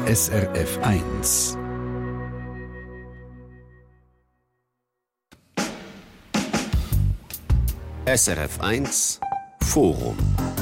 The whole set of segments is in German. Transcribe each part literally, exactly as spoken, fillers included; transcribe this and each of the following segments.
S R F eins. S R F eins Forum.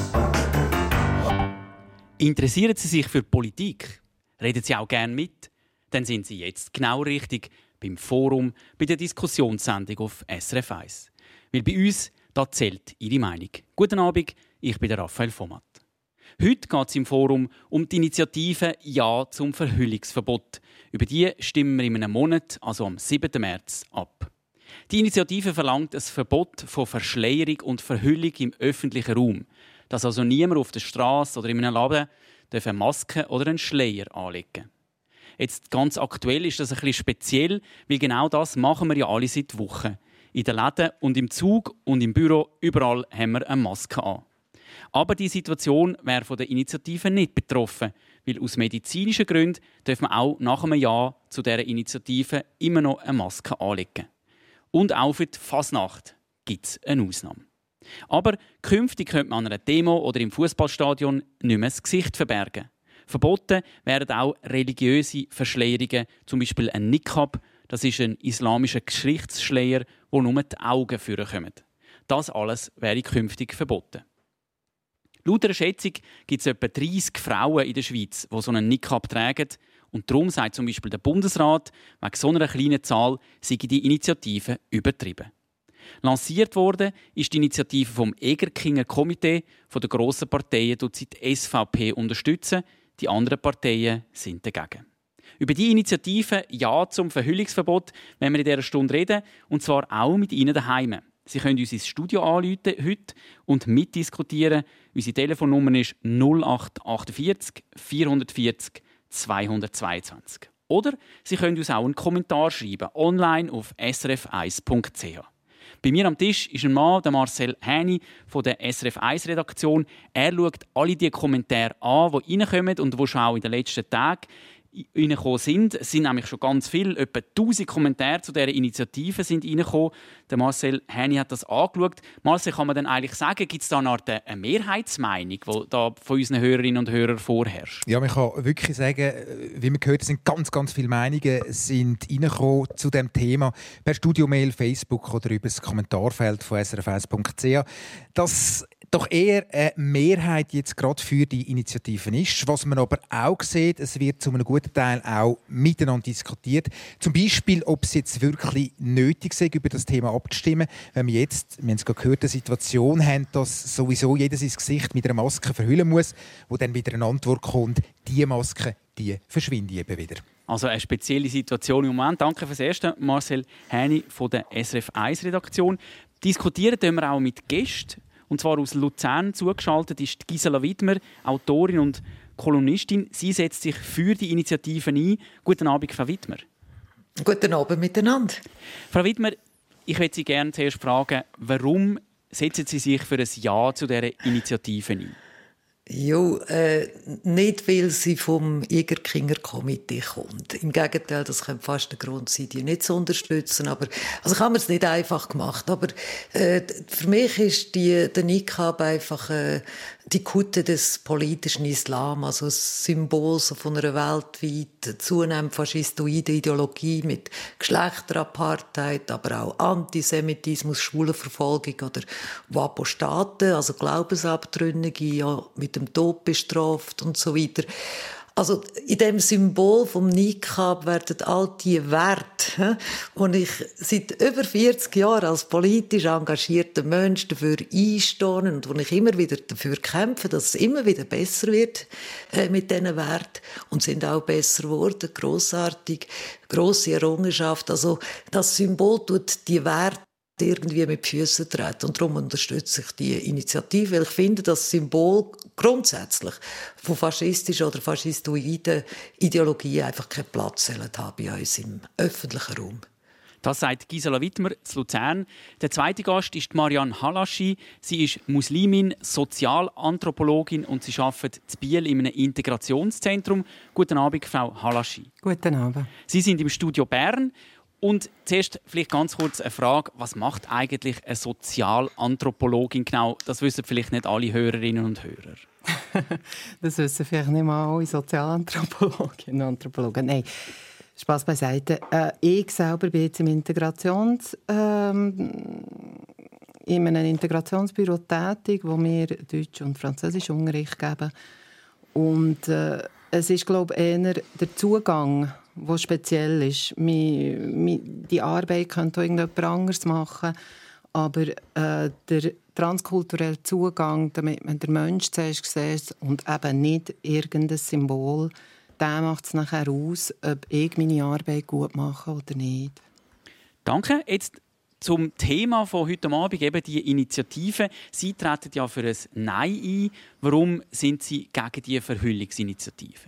Interessieren Sie sich für Politik? Reden Sie auch gerne mit? Dann sind Sie jetzt genau richtig beim Forum, bei der Diskussionssendung auf S R F eins. Weil bei uns, da zählt Ihre Meinung. Guten Abend, ich bin der Raphael Vomat. Heute geht es im Forum um die Initiative «Ja zum Verhüllungsverbot». Über die stimmen wir in einem Monat, also am siebten März, ab. Die Initiative verlangt ein Verbot von Verschleierung und Verhüllung im öffentlichen Raum. Dass also niemand auf der Straße oder in einem Laden eine Maske oder einen Schleier anlegen. Jetzt ganz aktuell ist das ein bisschen speziell, weil genau das machen wir ja alle seit Wochen. In den Läden und im Zug und im Büro, überall haben wir eine Maske an. Aber die Situation wäre von der Initiative nicht betroffen, weil aus medizinischen Gründen darf man auch nach einem Jahr zu dieser Initiative immer noch eine Maske anlegen. Und auch für die Fasnacht gibt es eine Ausnahme. Aber künftig könnte man an einer Demo oder im Fußballstadion nicht mehr das Gesicht verbergen. Verboten werden auch religiöse Verschleierungen, zum Beispiel ein Niqab. Das ist ein islamischer Geschichtsschleier, wo nur die Augen vorkommen. Das alles wäre künftig verboten. Laut einer Schätzung gibt es etwa dreissig Frauen in der Schweiz, die so einen Niqab tragen. Und darum sagt zum Beispiel der Bundesrat, wegen so einer kleinen Zahl sei die Initiative übertrieben. Lanciert worden ist die Initiative vom Egerkinger Komitee, von den grossen Parteien, die die S V P unterstützen. Die anderen Parteien sind dagegen. Über die Initiative «Ja zum Verhüllungsverbot» wollen wir in dieser Stunde reden, und zwar auch mit Ihnen daheim. Sie können uns ins Studio anrufen heute und mitdiskutieren. Unsere Telefonnummer ist null acht vier acht vierhundertvierzig zweihundertzweiundzwanzig. Oder Sie können uns auch einen Kommentar schreiben, online auf s r f eins punkt c h. Bei mir am Tisch ist ein Mann, der Marcel Häni von der S R F eins Redaktion. Er schaut alle die Kommentare an, die reinkommen und die schon auch in den letzten Tagen reingekommen sind. Es sind nämlich schon ganz viele, etwa tausend Kommentare zu dieser Initiative sind reingekommen. Der Marcel Häni hat das angeschaut. Marcel, kann man denn eigentlich sagen, gibt es da eine Art eine Mehrheitsmeinung, die da von unseren Hörerinnen und Hörern vorherrscht? Ja, man kann wirklich sagen, wie man gehört, es sind ganz, ganz viele Meinungen sind reingekommen zu diesem Thema per Studiomail, Facebook oder über das Kommentarfeld von s r f eins punkt c h. Das doch eher eine Mehrheit jetzt gerade für die Initiativen ist. Was man aber auch sieht, es wird zu einem guten Teil auch miteinander diskutiert. Zum Beispiel, ob es jetzt wirklich nötig ist, über das Thema abzustimmen. Wenn wir jetzt, wir haben es gerade gehört, eine Situation haben, dass sowieso jeder sein Gesicht mit einer Maske verhüllen muss, wo dann wieder eine Antwort kommt, diese Maske, die verschwindet eben wieder. Also eine spezielle Situation im Moment. Danke fürs Erste, Marcel Häni von der S R F eins Redaktion. Diskutieren können wir auch mit Gästen. Und zwar aus Luzern zugeschaltet ist Gisela Widmer, Autorin und Kolumnistin. Sie setzt sich für die Initiative ein. Guten Abend, Frau Widmer. Guten Abend miteinander. Frau Widmer, ich möchte Sie gerne zuerst fragen, warum setzen Sie sich für ein Ja zu dieser Initiative ein? Ja, äh, nicht, weil sie vom Egerkinger Komitee kommt. Im Gegenteil, das könnte fast der Grund sein, die nicht zu unterstützen. Aber, also haben wir es nicht einfach gemacht. Aber äh, für mich ist die, der Niqab einfach äh, die Kutte des politischen Islam, also ein Symbol so von einer weltweit zunehmend faschistoiden Ideologie mit Geschlechterapartheid, aber auch Antisemitismus, Schwulenverfolgung oder Apostaten, also Glaubensabtrünnige, ja, mit dem Tod bestraft und so weiter. Also in dem Symbol vom Niqab werden all die Werte, und ich seit über vierzig Jahren als politisch engagierter Mensch dafür einstehe und wo ich immer wieder dafür kämpfe, dass es immer wieder besser wird äh, mit diesen Werten, und sind auch besser geworden, grossartig, grosse Errungenschaft. Also das Symbol tut die Werte irgendwie mit Füßen treten. Und darum unterstütze ich die Initiative, weil ich finde, das Symbol grundsätzlich von faschistischen oder faschistoiden Ideologien einfach keinen Platz haben bei uns im öffentlichen Raum. Das sagt Gisela Widmer zu Luzern. Der zweite Gast ist Marianne Halaschi. Sie ist Muslimin, Sozialanthropologin und sie arbeitet in Biel in einem Integrationszentrum. Guten Abend, Frau Halaschi. Guten Abend. Sie sind im Studio Bern. Und zuerst vielleicht ganz kurz eine Frage, was macht eigentlich eine Sozialanthropologin genau? Das wissen vielleicht nicht alle Hörerinnen und Hörer. Das wissen vielleicht nicht mal alle Sozialanthropologinnen und Anthropologen. Nein, Spass beiseite. Äh, ich selber bin jetzt im Integrations, ähm, in einem Integrationsbüro tätig, wo wir Deutsch- und Französischunterricht geben. Und äh, es ist, glaube ich, eher der Zugang, der speziell ist. Mi, mi, die Arbeit könnte auch irgendjemand anderes machen, aber äh, der transkulturelle Zugang, damit man den Menschen zuerst sieht und eben nicht irgendein Symbol, der macht es nachher aus, ob ich meine Arbeit gut mache oder nicht. Danke. Jetzt zum Thema von heute Abend, eben die Initiative. Sie treten ja für ein Nein ein. Warum sind Sie gegen die Verhüllungsinitiative?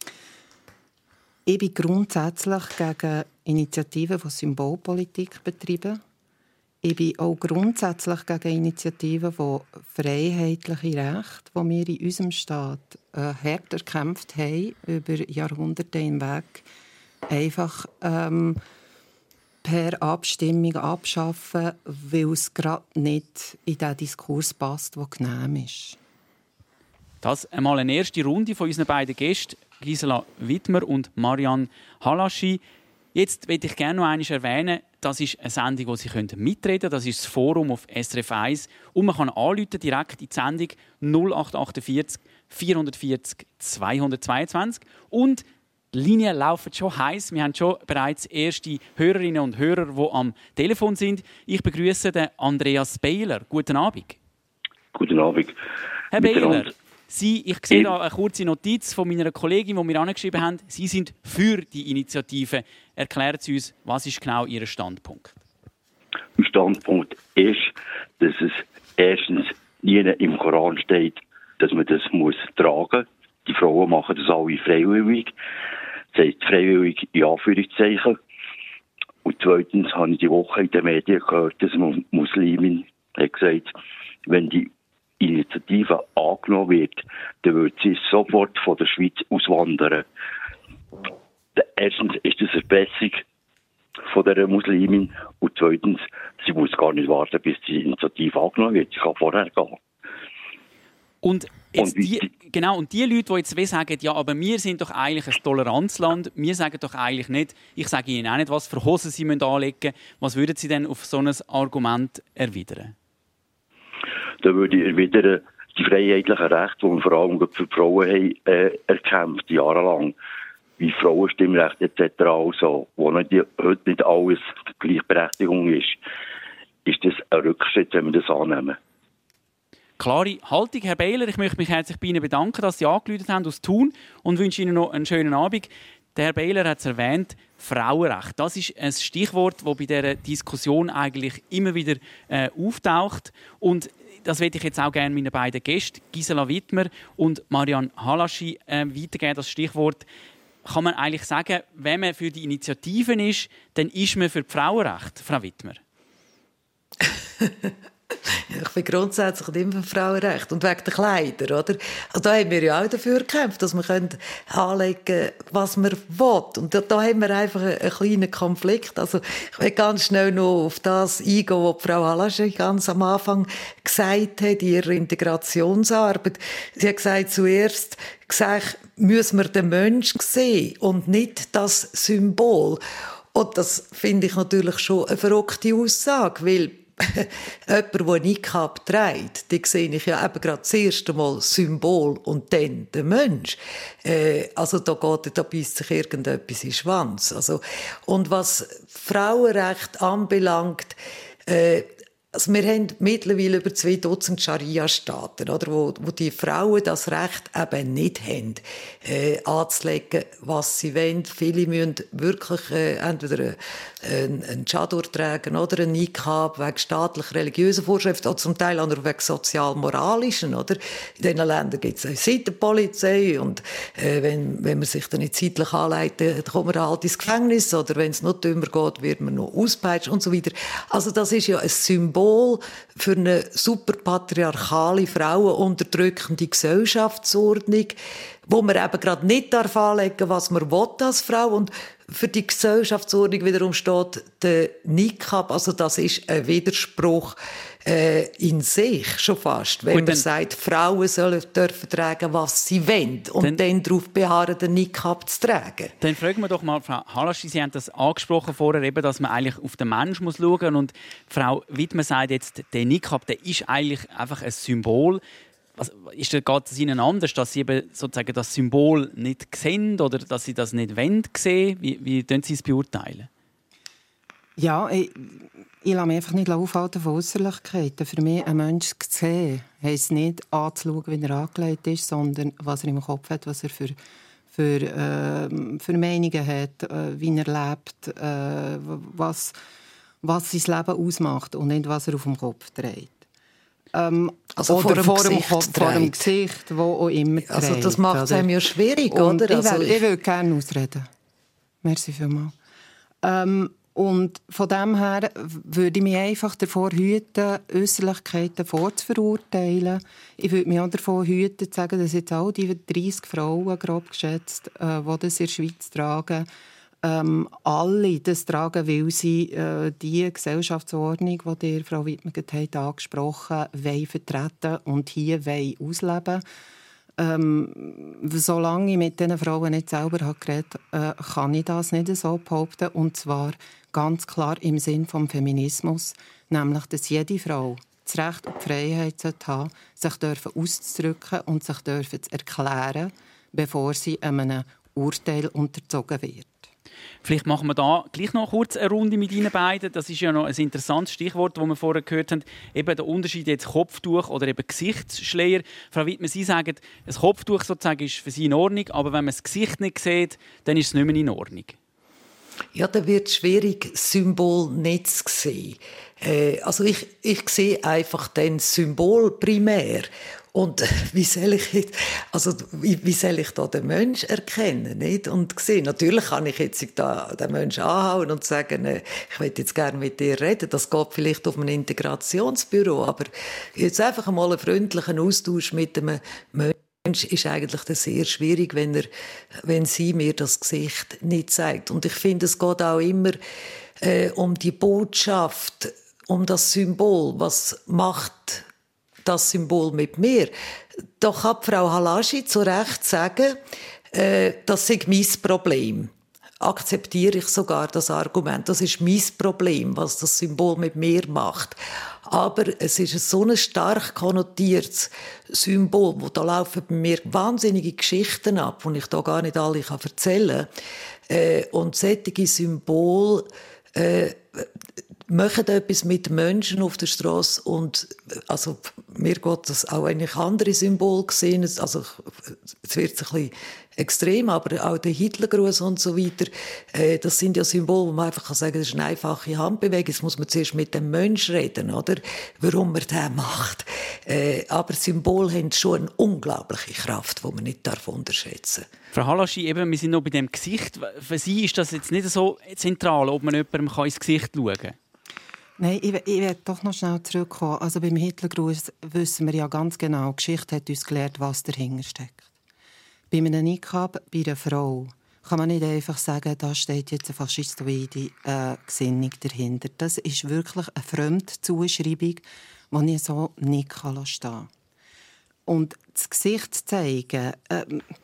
Ich bin grundsätzlich gegen Initiativen, die Symbolpolitik betreiben. Ich bin auch grundsätzlich gegen Initiativen, die freiheitliche Rechte, die wir in unserem Staat äh, hart erkämpft haben, über Jahrhunderte hinweg, einfach ähm, per Abstimmung abschaffen, weil es gerade nicht in den Diskurs passt, der genehm ist. Das einmal eine erste Runde von unseren beiden Gästen, Gisela Wittmer und Marianne Halaschi. Jetzt möchte ich gerne noch einmal erwähnen, das ist eine Sendung, wo Sie mitreden können. Das ist das Forum auf S R F eins. Und man kann anrufen, direkt in die Sendung null acht vier acht vierhundertvierzig zweihundertzweiundzwanzig. Und die Linien laufen schon heiß. Wir haben schon bereits erste Hörerinnen und Hörer, die am Telefon sind. Ich begrüße den Andreas Beiler. Guten Abend. Guten Abend. Herr Beiler, Sie, ich sehe da eine kurze Notiz von meiner Kollegin, die mir angeschrieben haben. Sie sind für die Initiative. Erklären Sie uns, was ist genau Ihr Standpunkt? Mein Standpunkt ist, dass es erstens nie im Koran steht, dass man das muss tragen muss. Die Frauen machen das alle freiwillig. Das heisst freiwillig in Anführungszeichen. Und zweitens habe ich die Woche in den Medien gehört, dass eine Muslimin hat gesagt, wenn die Initiative angenommen wird, dann wird sie sofort von der Schweiz auswandern. Erstens ist das eine Erpressung von dieser Muslimin und zweitens, sie muss gar nicht warten, bis die Initiative angenommen wird. Sie kann vorher gehen. Und, jetzt und die, genau, und die Leute, die jetzt sagen, ja, aber wir sind doch eigentlich ein Toleranzland, wir sagen doch eigentlich nicht, ich sage Ihnen auch nicht, was für Hosen Sie anlegen müssen, was würden Sie denn auf so ein Argument erwidern? Da würde ich erwidern, die freiheitlichen Rechte, die wir vor allem für die Frauen haben, äh, erkämpft, jahrelang, wie Frauenstimmrecht et cetera, also, wo nicht, heute nicht alles Gleichberechtigung ist, ist das ein Rückschritt, wenn wir das annehmen. Klare Haltung, Herr Beiler. Ich möchte mich herzlich bei Ihnen bedanken, dass Sie angerufen haben aus Thun und wünsche Ihnen noch einen schönen Abend. Der Herr Beiler hat es erwähnt, Frauenrecht. Das ist ein Stichwort, das bei dieser Diskussion eigentlich immer wieder äh, auftaucht. Und das möchte ich jetzt auch gerne meinen beiden Gästen, Gisela Wittmer und Marianne Halaschi, äh, weitergeben. Das Stichwort kann man eigentlich sagen, wenn man für die Initiativen ist, dann ist man für die Frauenrechte, Frau Wittmer. Ich bin grundsätzlich immer für Frauenrecht. Und wegen der Kleider, oder? Also da haben wir ja auch dafür gekämpft, dass wir anlegen können, was wir wollen. Und da, da haben wir einfach einen, einen kleinen Konflikt. Also ich will ganz schnell noch auf das eingehen, was Frau Halaschi ganz am Anfang gesagt hat, in ihrer Integrationsarbeit. Sie hat gesagt, zuerst gesagt, müssen wir den Menschen sehen und nicht das Symbol. Und das finde ich natürlich schon eine verrückte Aussage, weil jemand, der Niqab trägt, den sehe ich ja eben gerade das erste Mal Symbol und dann der Mensch. Äh, also da geht, da beißt sich irgendetwas in den Schwanz. Also, und was Frauenrecht anbelangt, äh, also wir haben mittlerweile über zwei Dutzend Scharia-Staaten, oder, wo, wo die Frauen das Recht eben nicht haben, äh, anzulegen, was sie wollen. Viele müssen wirklich äh, entweder einen, einen Chador tragen oder einen Niqab wegen staatlich-religiösen Vorschriften oder zum Teil auch wegen sozial-moralischen. Oder? In diesen Ländern gibt es eine Seitenpolizei und äh, wenn, wenn man sich dann nicht zeitlich anlegt, dann kommt man halt ins Gefängnis oder wenn es noch dümmer geht, wird man noch auspeitscht und so weiter. Also das ist ja ein Symbol für eine super patriarchale, frauenunterdrückende Gesellschaftsordnung, wo man eben gerade nicht anlegen darf, was man will als Frau. Und für die Gesellschaftsordnung wiederum steht der Niqab. Also das ist ein Widerspruch äh, in sich schon fast. Wenn Gut, man sagt, Frauen sollen dürfen tragen, was sie wollen und dann, dann darauf beharren, den Niqab zu tragen. Dann fragen wir doch mal, Frau Halaschi, Sie haben das angesprochen vorher, eben, dass man eigentlich auf den Menschen muss schauen muss. Und Frau Wittmer sagt jetzt, der Niqab, der ist eigentlich einfach ein Symbol. Also, ist das, geht es Ihnen anders, dass Sie eben sozusagen das Symbol nicht sehen oder dass Sie das nicht wollen sehen? Wie, wie beurteilen Sie es beurteilen? Ja, ich, ich lasse mich einfach nicht aufhalten von Äusserlichkeiten. Für mich, ein Mensch zu sehen, heisst nicht anzuschauen, wie er angelegt ist, sondern was er im Kopf hat, was er für, für, äh, für Meinungen hat, äh, wie er lebt, äh, was, was sein Leben ausmacht und nicht, was er auf dem Kopf trägt. Ähm, also oder vor dem, vor dem, Gesicht, Kopf, vor dem Gesicht, wo auch immer trägt. Also das macht es einem ja schwierig, und oder? Also ich, ich würde gerne ausreden. Merci vielmals. Ähm, und von dem her würde ich mich einfach davor hüten, Äusserlichkeiten vorzuverurteilen. Ich würde mich auch davor hüten, zu sagen, dass jetzt all die dreissig Frauen, grob geschätzt, äh, die das in der Schweiz tragen, Ähm, alle das tragen, weil sie äh, die Gesellschaftsordnung, die ihr, Frau Wittmer, hat angesprochen hat, vertreten und hier ausleben. Ähm, solange ich mit diesen Frauen nicht selber habe geredet habe, äh, kann ich das nicht so behaupten. Und zwar ganz klar im Sinn des Feminismus, nämlich, dass jede Frau das Recht und die Freiheit haben sollte, sich auszudrücken und sich zu erklären, bevor sie einem Urteil unterzogen wird. Vielleicht machen wir da gleich noch kurz eine Runde mit Ihnen beiden. Das ist ja noch ein interessantes Stichwort, das wir vorher gehört haben. Eben der Unterschied jetzt Kopftuch oder eben Gesichtsschleier. Frau Wittmer, Sie sagen, ein Kopftuch sozusagen ist für Sie in Ordnung, aber wenn man das Gesicht nicht sieht, dann ist es nicht mehr in Ordnung. Ja, dann wird es schwierig, Symbol nicht zu sehen. Äh, also ich, ich sehe einfach den Symbol primär. Und wie soll ich jetzt, also wie, wie soll ich da den Menschen erkennen, nicht? Und sehen. Natürlich kann ich jetzt da den Menschen anhauen und sagen, äh, ich möchte jetzt gerne mit dir reden. Das geht vielleicht auf ein Integrationsbüro, aber jetzt einfach mal einen freundlichen Austausch mit einem Menschen ist eigentlich sehr schwierig, wenn er, wenn sie mir das Gesicht nicht zeigt. Und ich finde, es geht auch immer äh, um die Botschaft, um das Symbol, was macht das Symbol mit mir. Da kann Frau Halaschi zu Recht sagen, äh, das sei mein Problem. Akzeptiere ich sogar das Argument. Das ist mein Problem, was das Symbol mit mir macht. Aber es ist ein so ein stark konnotiertes Symbol, wo da laufen bei mir wahnsinnige Geschichten ab, die ich da gar nicht alle erzählen kann. Äh, und solche Symbole äh, machen etwas mit Menschen auf der Straße und also mir geht das auch eigentlich andere Symbole gesehen, also es wird ein bisschen extrem, aber auch der Hitlergruß und so weiter, äh, das sind ja Symbole, wo man einfach kann sagen, das ist eine einfache Handbewegung, jetzt muss man zuerst mit dem Menschen reden, oder? Warum man das macht. Äh, aber Symbole haben schon eine unglaubliche Kraft, die man nicht unterschätzen darf. Frau Halaschi, eben, wir sind noch bei dem Gesicht. Für Sie ist das jetzt nicht so zentral, ob man jemandem ins Gesicht schauen kann? Nein, ich, ich werde doch noch schnell zurückkommen. Also beim Hitlergruß wissen wir ja ganz genau, die Geschichte hat uns gelehrt, was dahinter steckt. Bei einem Niqab, bei einer Frau, kann man nicht einfach sagen, da steht jetzt eine faschistoide äh, Gesinnung dahinter. Das ist wirklich eine Fremdzuschreibung, die ich so nicht stehen kann. Und das Gesicht zeigen, äh,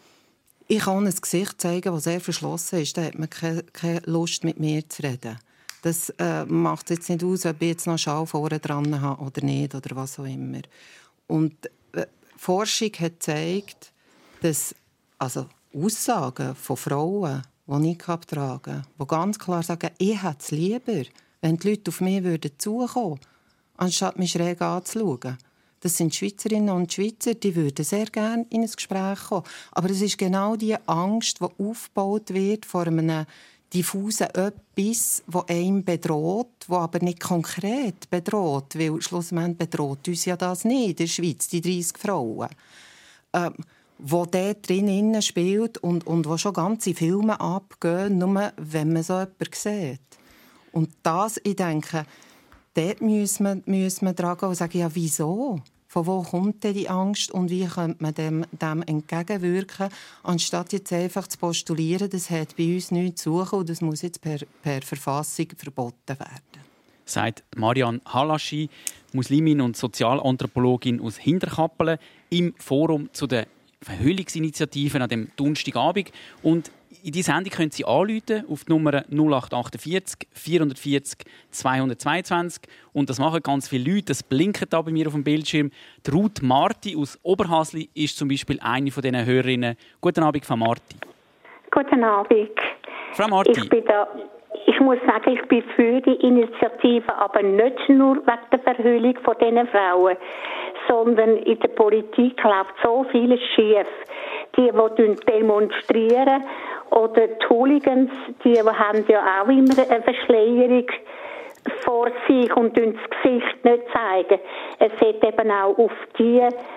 ich kann ein Gesicht zeigen, das sehr verschlossen ist, da hat man keine, keine Lust, mit mir zu reden. Das äh, macht jetzt nicht aus, ob ich jetzt noch Schal vorne dran habe oder nicht, oder was auch immer. Und äh, Forschung hat gezeigt, dass also Aussagen von Frauen, die Niqab tragen, die ganz klar sagen, ich hätte es lieber, wenn die Leute auf mich würden zukommen, anstatt mich schräg anzuschauen. Das sind Schweizerinnen und Schweizer, die würden sehr gerne in ein Gespräch kommen. Aber es ist genau die Angst, die aufgebaut wird vor einem diffusen Etwas, das einem bedroht, das aber nicht konkret bedroht, weil schlussendlich bedroht uns ja das nicht in der Schweiz, die dreissig Frauen, ähm, wo dort drin spielt und, und wo schon ganze Filme abgehen, nur wenn man so jemanden sieht. Und das, ich denke, dort müssen wir, müssen wir dran gehen und sagen, ja, wieso? Von wo kommt denn die Angst und wie könnte man dem, dem entgegenwirken, anstatt jetzt einfach zu postulieren, das hat bei uns nichts zu suchen und das muss jetzt per, per Verfassung verboten werden. Sagt Marianne Halaschi, Muslimin und Sozialanthropologin aus Hinterkappelen, im Forum zu den Verhüllungsinitiativen an dem Donnerstagabend. Und in diese Sendung können Sie anrufen auf die Nummer null acht achtundvierzig vierhundertvierzig zweihundertzweiundzwanzig. Und das machen ganz viele Leute. Das blinkt da bei mir auf dem Bildschirm. Die Ruth Marti aus Oberhasli ist zum Beispiel eine von diesen Hörerinnen. Guten Abend, Frau Marti. Guten Abend. Frau Marti. Ich bin da, ich muss sagen, ich bin für die Initiative, aber nicht nur wegen der Verhüllung von diesen Frauen, sondern in der Politik läuft so vieles schief. Die, die demonstrieren oder die Hooligans, die haben ja auch immer eine Verschleierung vor sich und das Gesicht nicht zeigen. Es sollte eben auch auf die,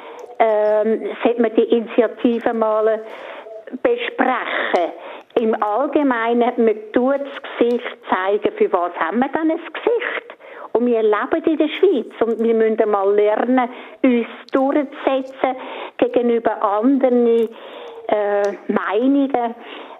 ähm, sollte man die Initiative mal besprechen. Im Allgemeinen, man tut das Gesicht zeigen. Für was haben wir dann ein Gesicht? Und wir leben in der Schweiz und wir müssen mal lernen, uns durchzusetzen gegenüber anderen äh, Meinungen.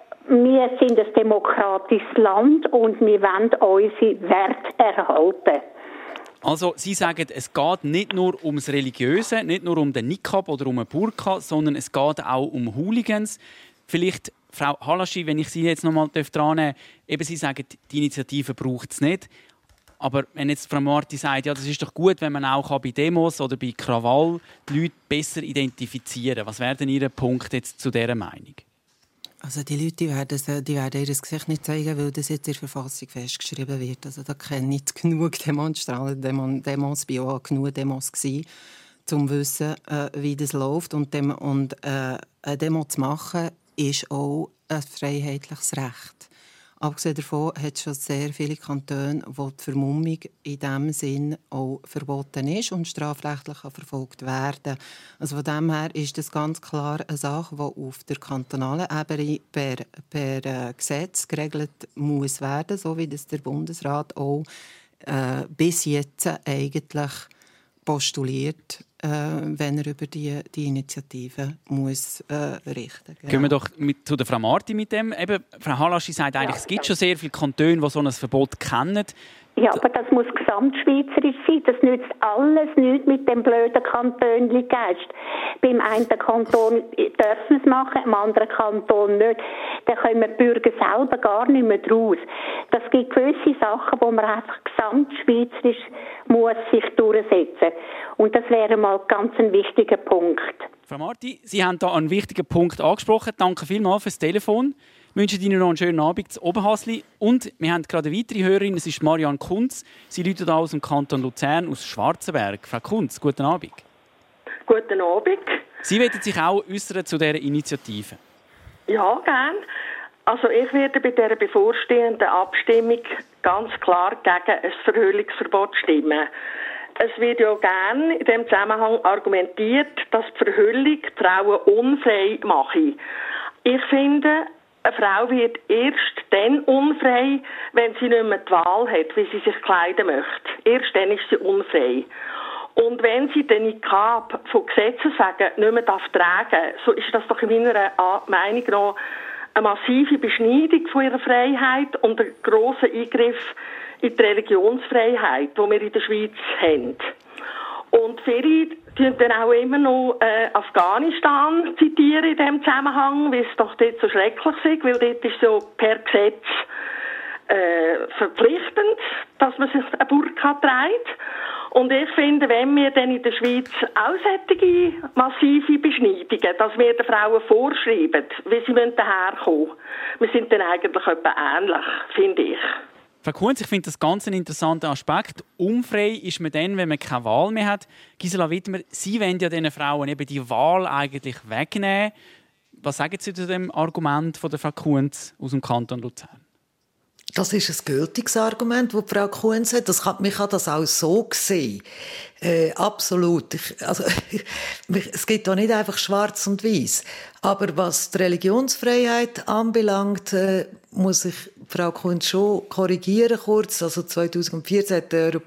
Wir sind ein demokratisches Land und wir wollen unsere Werte erhalten. Also, Sie sagen, es geht nicht nur ums Religiöse, nicht nur um den Niqab oder um eine Burka, sondern es geht auch um Hooligans. Vielleicht, Frau Halaschi, wenn ich Sie jetzt noch mal dran nehmen darf, eben Sie sagen, die Initiative braucht es nicht. Aber wenn jetzt Frau Marti sagt, ja, das ist doch gut, wenn man auch bei Demos oder bei Krawall die Leute besser identifizieren kann. Was wäre denn Ihr Punkt jetzt zu dieser Meinung? Also die Leute die werden, die werden ihr Gesicht nicht zeigen, weil das jetzt in der Verfassung festgeschrieben wird. Also da kenne ich genug Demonstranten, Demos, Demos ich war auch genug Demos gewesen, um zu wissen, äh, wie das läuft. Und, dem, und äh, eine Demo zu machen, ist auch ein freiheitliches Recht. Abgesehen davon hat es schon sehr viele Kantone, wo die Vermummung in diesem Sinn auch verboten ist und strafrechtlich verfolgt werden. Also von dem her ist das ganz klar eine Sache, die auf der kantonalen Ebene per, per Gesetz geregelt muss werden, so wie das der Bundesrat auch äh, bis jetzt eigentlich postuliert, äh, wenn er über die, die Initiative muss, äh, richten muss. Genau. Gehen wir doch mit, zu der Frau Marti mit dem. Eben, Frau Halaschi sagt eigentlich, ja, es gibt schon sehr viele Kantone, die so ein Verbot kennen. Ja, aber das muss gesamtschweizerisch sein. Das nützt alles nichts mit dem blöden Kantönli-Geist. Beim einen Kanton dürfen wir es machen, im anderen Kanton nicht. Da kommen die Bürger selber gar nicht mehr draus. Das gibt gewisse Sachen, wo man einfach gesamtschweizerisch muss sich durchsetzen. Und das wäre mal ganz ein wichtiger Punkt. Frau Marti, Sie haben da einen wichtigen Punkt angesprochen. Danke vielmals fürs Telefon. Wir wünschen Ihnen noch einen schönen Abend zu Oberhasli. Und wir haben gerade eine weitere Hörerin, es ist Marianne Kunz. Sie läutet aus dem Kanton Luzern, aus Schwarzenberg. Frau Kunz, guten Abend. Guten Abend. Sie wollen sich auch äußern zu dieser Initiative. Ja, gerne. Also ich werde bei dieser bevorstehenden Abstimmung ganz klar gegen ein Verhüllungsverbot stimmen. Es wird ja gerne in diesem Zusammenhang argumentiert, dass die Verhüllung die Frauen unfrei mache. Ich finde, eine Frau wird erst dann unfrei, wenn sie nicht mehr die Wahl hat, wie sie sich kleiden möchte. Erst dann ist sie unfrei. Und wenn sie den Niqab von Gesetzes wegen nicht mehr tragen darf, so ist das doch in meiner Meinung noch eine massive Beschneidung von ihrer Freiheit und ein grosser Eingriff in die Religionsfreiheit, die wir in der Schweiz haben. Und viele zitieren dann auch immer noch äh, Afghanistan zitieren in diesem Zusammenhang, weil es doch dort so schrecklich ist, weil dort ist so per Gesetz äh, verpflichtend, dass man sich eine Burka trägt. Und ich finde, wenn wir dann in der Schweiz auch solche massive Beschneidungen, dass wir den Frauen vorschreiben, wie sie daherkommen müssen, wir sind dann eigentlich etwa ähnlich, finde ich. Frau Kunz, ich finde das ganz ein interessanter Aspekt. Unfrei ist man dann, wenn man keine Wahl mehr hat. Gisela Wittmer, Sie wollen ja diesen Frauen eben die Wahl eigentlich wegnehmen. Was sagen Sie zu dem Argument von der Frau Kunz aus dem Kanton Luzern? Das ist ein gültiges Argument, das Frau Kunz hat. Das kann, man kann das auch so sehen. Äh, absolut. Ich, also, es gibt auch nicht einfach schwarz und weiß. Aber was die Religionsfreiheit anbelangt, äh, muss ich Frau Kunz schon korrigieren kurz. Also zweitausendvierzehn hat der Europäische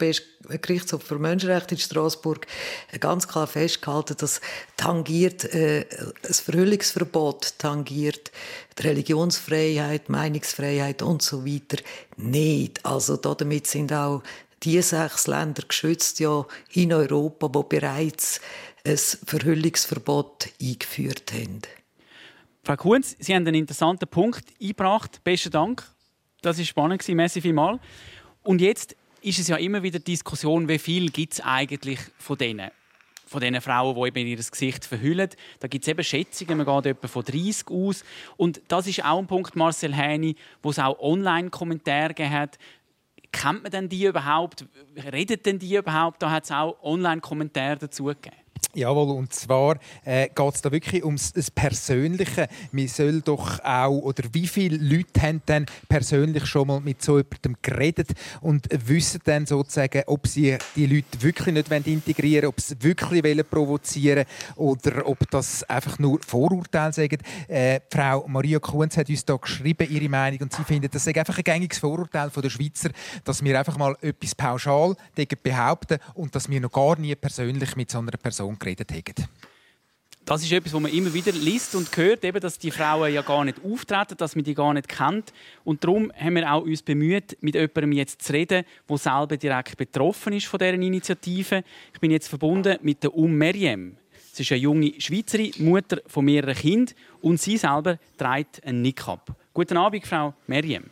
Gerichtshof für Menschenrechte in Straßburg ganz klar festgehalten, dass tangiert, äh, das Verhüllungsverbot tangiert die Religionsfreiheit, Meinungsfreiheit und so weiter nicht. Also damit sind auch die sechs Länder geschützt ja in Europa, die bereits ein Verhüllungsverbot eingeführt haben. Frau Kunz, Sie haben einen interessanten Punkt eingebracht. Besten Dank. Das war spannend. Merci vielmals. Und jetzt ist es ja immer wieder Diskussion, wie viel gibt es eigentlich von denen, von diesen Frauen, die eben ihr Gesicht verhüllen. Da gibt es eben Schätzungen, man geht etwa von dreißig aus. Und das ist auch ein Punkt, Marcel Häni, wo es auch Online-Kommentare gegeben hat. Kennt man denn die überhaupt? Redet denn die überhaupt? Da hat es auch Online-Kommentare dazu gegeben. Jawohl, und zwar äh, geht es da wirklich ums das Persönliche. Man soll doch auch, oder wie viele Leute haben dann persönlich schon mal mit so jemandem geredet und wissen dann sozusagen, ob sie die Leute wirklich nicht integrieren wollen, ob sie wirklich provozieren wollen oder ob das einfach nur Vorurteile sagen. Äh, Frau Maria Kunz hat uns da geschrieben, ihre Meinung, und sie findet, das sei einfach ein gängiges Vorurteil der Schweizer, dass wir einfach mal etwas pauschal behaupten und dass wir noch gar nie persönlich mit so einer Person geredet haben. Das ist etwas, was man immer wieder liest und hört, eben, dass die Frauen ja gar nicht auftreten, dass man die gar nicht kennt. Und darum haben wir auch uns bemüht, mit jemandem jetzt zu reden, der selber direkt betroffen ist von dieser Initiative. Ich bin jetzt verbunden mit der Um Meriem. Sie ist eine junge Schweizerin, Mutter von mehreren Kindern und sie selber trägt einen Niqab. Guten Abend, Frau Meriem.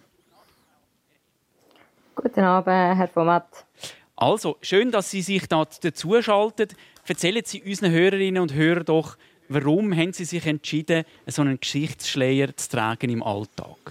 Guten Abend, Herr Vomat. Also, schön, dass Sie sich dazu schalten. Erzählen Sie unseren Hörerinnen und Hörern doch, warum haben Sie sich entschieden, so einen Geschichtsschleier zu tragen im Alltag?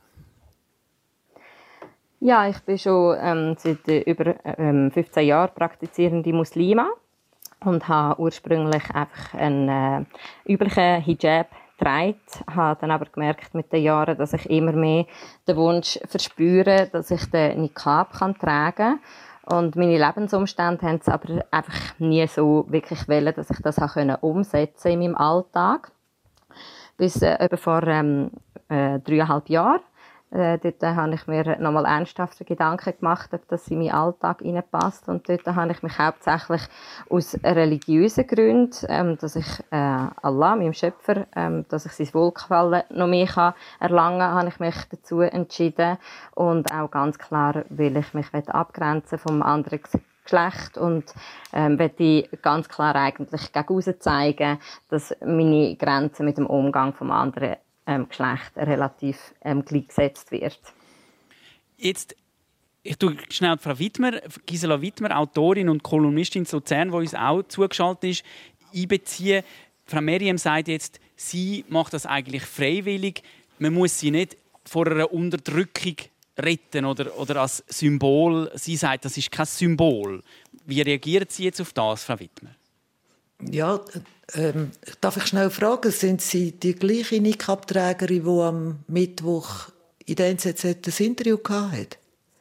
Ja, ich bin schon ähm, seit äh, über ähm, fünfzehn Jahren praktizierende Muslima und habe ursprünglich einfach einen äh, üblichen Hijab getragen, habe dann aber gemerkt mit den Jahren, dass ich immer mehr den Wunsch verspüre, dass ich den Niqab kann tragen kann. Und meine Lebensumstände haben es aber einfach nie so wirklich wollen, dass ich das auch umsetzen konnte in meinem Alltag. Bis äh, etwa vor ähm, äh, dreieinhalb Jahren. Äh, dort äh, habe ich mir nochmal ernsthafte Gedanken gemacht, ob das in meinen Alltag hineinpasst. Und dort habe ich mich hauptsächlich aus religiösen Gründen, ähm, dass ich äh, Allah, meinem Schöpfer, ähm, dass ich sein Wohlgefallen noch mehr kann erlangen kann, habe ich mich dazu entschieden. Und auch ganz klar, weil ich mich abgrenzen vom anderen Geschlecht und ähm, möchte ich ganz klar eigentlich gegen aussen zeigen, dass meine Grenze mit dem Umgang vom anderen Ähm, Geschlecht relativ ähm, gleichgesetzt wird. Jetzt, ich tue schnell Frau Wittmer, Gisela Wittmer, Autorin und Kolumnistin in Luzern, die uns auch zugeschaltet ist, einbeziehen. Frau Meriem sagt jetzt, sie macht das eigentlich freiwillig. Man muss sie nicht vor einer Unterdrückung retten oder, oder als Symbol. Sie sagt, das ist kein Symbol. Wie reagieren Sie jetzt auf das, Frau Wittmer? Ja, ähm, darf ich schnell fragen, sind Sie die gleiche Niqab-Trägerin, die am Mittwoch in der N Z Z das Interview hatte?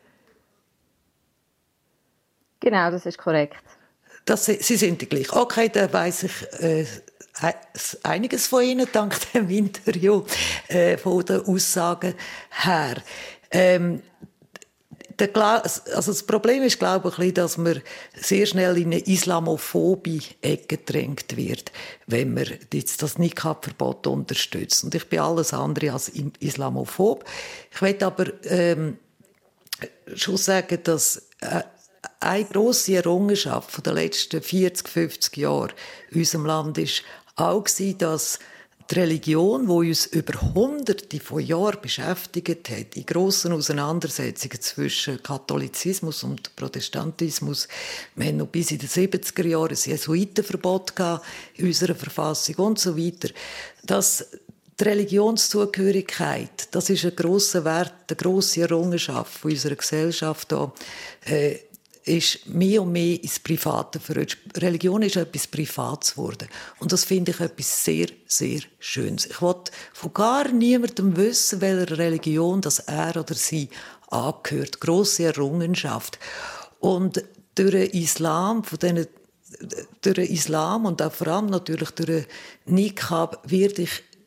Genau, das ist korrekt. Das, Sie sind die gleiche. Okay, dann weiss ich äh, einiges von Ihnen dank dem Interview, äh, von den Aussagen her. Ähm, Der, also das Problem ist, glaube ich, dass man sehr schnell in eine islamophobe Ecke gedrängt wird, wenn man jetzt das Niqab-Verbot unterstützt. Und ich bin alles andere als islamophob. Ich möchte aber ähm, schon sagen, dass äh, eine grosse Errungenschaft der letzten vierzig, fünfzig Jahre in unserem Land ist auch gewesen, dass die Religion, die uns über Hunderte von Jahren beschäftigt hat, in grossen Auseinandersetzungen zwischen Katholizismus und Protestantismus, wir haben noch bis in den siebziger Jahren ein Jesuitenverbot in unserer Verfassung und so weiter, dass die Religionszugehörigkeit, das ist ein grosser Wert, eine grosse Errungenschaft unserer Gesellschaft hier, äh, ist mehr und mehr ins Private verrutscht. Religion ist etwas Privates geworden. Und das finde ich etwas sehr, sehr Schönes. Ich will von gar niemandem wissen, welcher Religion das er oder sie angehört. Grosse Errungenschaft. Und durch den Islam, von denen, durch den Islam und auch vor allem natürlich durch den Niqab, werde ich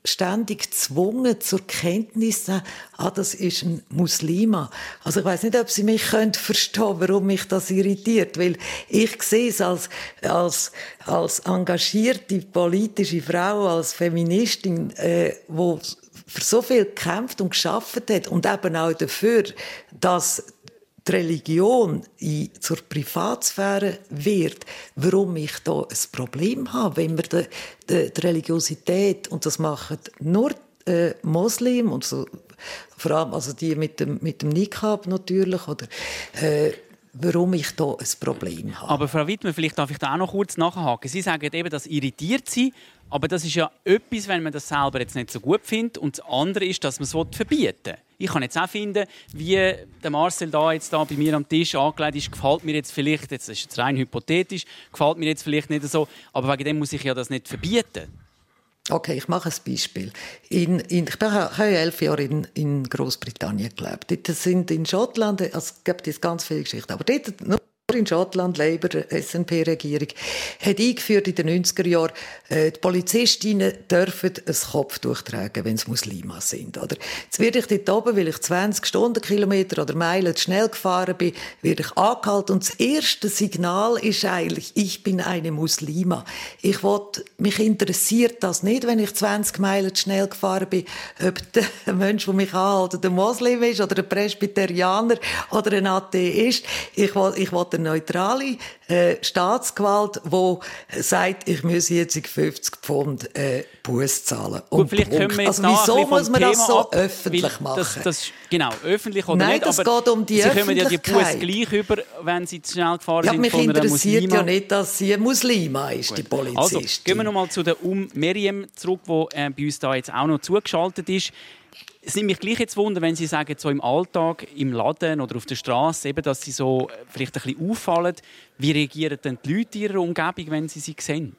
ständig gezwungen zur Kenntnis zu nehmen, ah, das ist ein Muslima. Also ich weiss nicht, ob Sie mich können verstehen, warum mich das irritiert, weil ich sehe es als, als, als engagierte politische Frau, als Feministin, äh, wo für so viel gekämpft und geschafft hat und eben auch dafür, dass die Religion in, zur Privatsphäre wird, warum ich da ein Problem habe, wenn wir die, die, die Religiosität, und das machen nur äh, Muslim, und so, vor allem also die mit dem, mit dem Niqab natürlich, oder äh, warum ich da ein Problem habe. Aber Frau Wittmer, vielleicht darf ich da auch noch kurz nachhaken. Sie sagen eben, das irritiert Sie, aber das ist ja etwas, wenn man das selber jetzt nicht so gut findet. Und das andere ist, dass man es verbieten will. Ich kann jetzt auch finden, wie der Marcel da jetzt da bei mir am Tisch angelegt ist, gefällt mir jetzt vielleicht, jetzt ist es rein hypothetisch, gefällt mir jetzt vielleicht nicht so, aber wegen dem muss ich ja das nicht verbieten. Okay, ich mache ein Beispiel. In, in, ich habe elf Jahre in, in Großbritannien gelebt. Dort sind in Schottland, also es gibt jetzt ganz viele Geschichten, aber dort nur in Schottland, Labour, S N P-Regierung, hat eingeführt in den neunziger Jahren, äh, die Polizistinnen dürfen ein Kopftuch tragen, wenn sie Muslime sind. Oder? Jetzt werde ich dort oben, weil ich zwanzig Stundenkilometer oder Meilen zu schnell gefahren bin, werde ich angehalten. Und das erste Signal ist eigentlich, ich bin eine Muslima. Ich will, mich interessiert das nicht, wenn ich zwanzig Meilen zu schnell gefahren bin, ob der Mensch, der mich anhält, ein Muslim ist oder ein Presbyterianer oder ein Atheist. Ich will, ich will eine neutrale äh, Staatsgewalt, die sagt, ich muss jetzt fünfzig Pfund äh, Buß zahlen. Gut, vielleicht können wir jetzt also wieso muss man Thema das so ab, öffentlich machen? Das, das, genau, öffentlich oder Nein, nicht. das aber geht um die Sie kommen ja die Öffentlichkeit. Buß gleich über, wenn Sie zu schnell gefahren ja, sind mich von einer interessiert Muslima. ja nicht, dass sie eine Muslima ist, Gut. die Polizistin. Also, gehen wir noch mal zu der Um Meriem zurück, die äh, bei uns da jetzt auch noch zugeschaltet ist. Es nimmt mich gleich jetzt Wunder, wenn Sie sagen, so im Alltag, im Laden oder auf der Straße, eben, dass Sie so vielleicht ein bisschen auffallen. Wie reagieren denn die Leute in Ihrer Umgebung, wenn Sie sie sehen?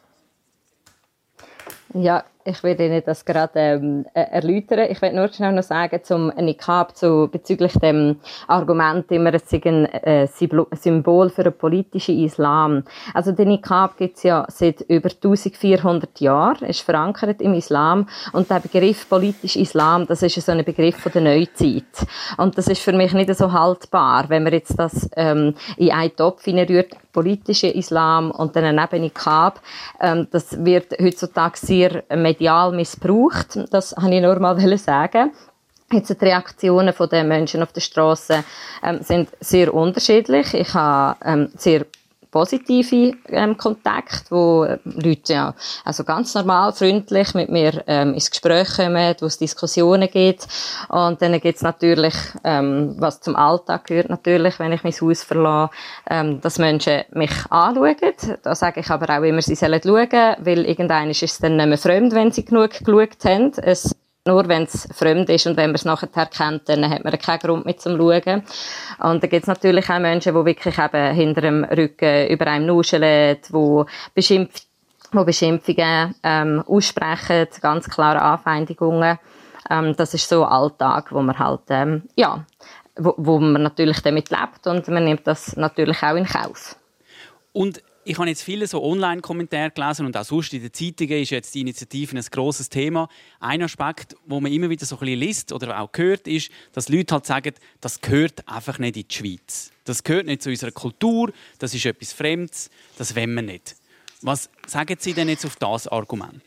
Ja, ich werde Ihnen das gerade ähm, erläutern. Ich will nur schnell noch sagen, zum Niqab, zu, bezüglich dem Argument, immer, es sei ein äh, Symbol für einen politischen Islam. Also den Niqab gibt es ja seit über eintausendvierhundert Jahren, ist verankert im Islam. Und der Begriff politisch Islam, das ist so ein Begriff von der Neuzeit. Und das ist für mich nicht so haltbar, wenn man jetzt das ähm, in einen Topf hineinrührt, politischer Islam und dann neben Niqab. Ähm, das wird heutzutage sehr medial missbraucht. Das wollte ich nur mal sagen. Jetzt die Reaktionen der Menschen auf der Straße ähm, sind sehr unterschiedlich. Ich habe ähm, sehr positive ähm, Kontakte, wo Leute ja, also ganz normal, freundlich mit mir ähm, ins Gespräch kommen, wo es Diskussionen gibt. Und dann gibt es natürlich, ähm, was zum Alltag gehört natürlich, wenn ich mein Haus verlasse, ähm, dass Menschen mich anschauen. Da sage ich aber auch immer, sie sollen schauen, weil irgendwann ist es dann nicht mehr fremd, wenn sie genug geschaut haben. Es Nur wenn es fremd ist und wenn man es nachher kennt, dann hat man keinen Grund mit zum Schauen. Und da gibt es natürlich auch Menschen, die wirklich eben hinter dem Rücken über einem nuscheln, die Beschimpf wo Beschimpfungen ähm, aussprechen, ganz klare Anfeindungen. Ähm, das ist so ein Alltag, wo man halt, ähm, ja, wo, wo man natürlich damit lebt und man nimmt das natürlich auch in Kauf. Und ich habe jetzt viele so Online-Kommentare gelesen und auch sonst in den Zeitungen ist jetzt die Initiative ein grosses Thema. Ein Aspekt, wo man immer wieder so ein bisschen liest oder auch hört, ist, dass Leute halt sagen, das gehört einfach nicht in die Schweiz. Das gehört nicht zu unserer Kultur, das ist etwas Fremdes, das wollen wir nicht. Was sagen Sie denn jetzt auf das Argument?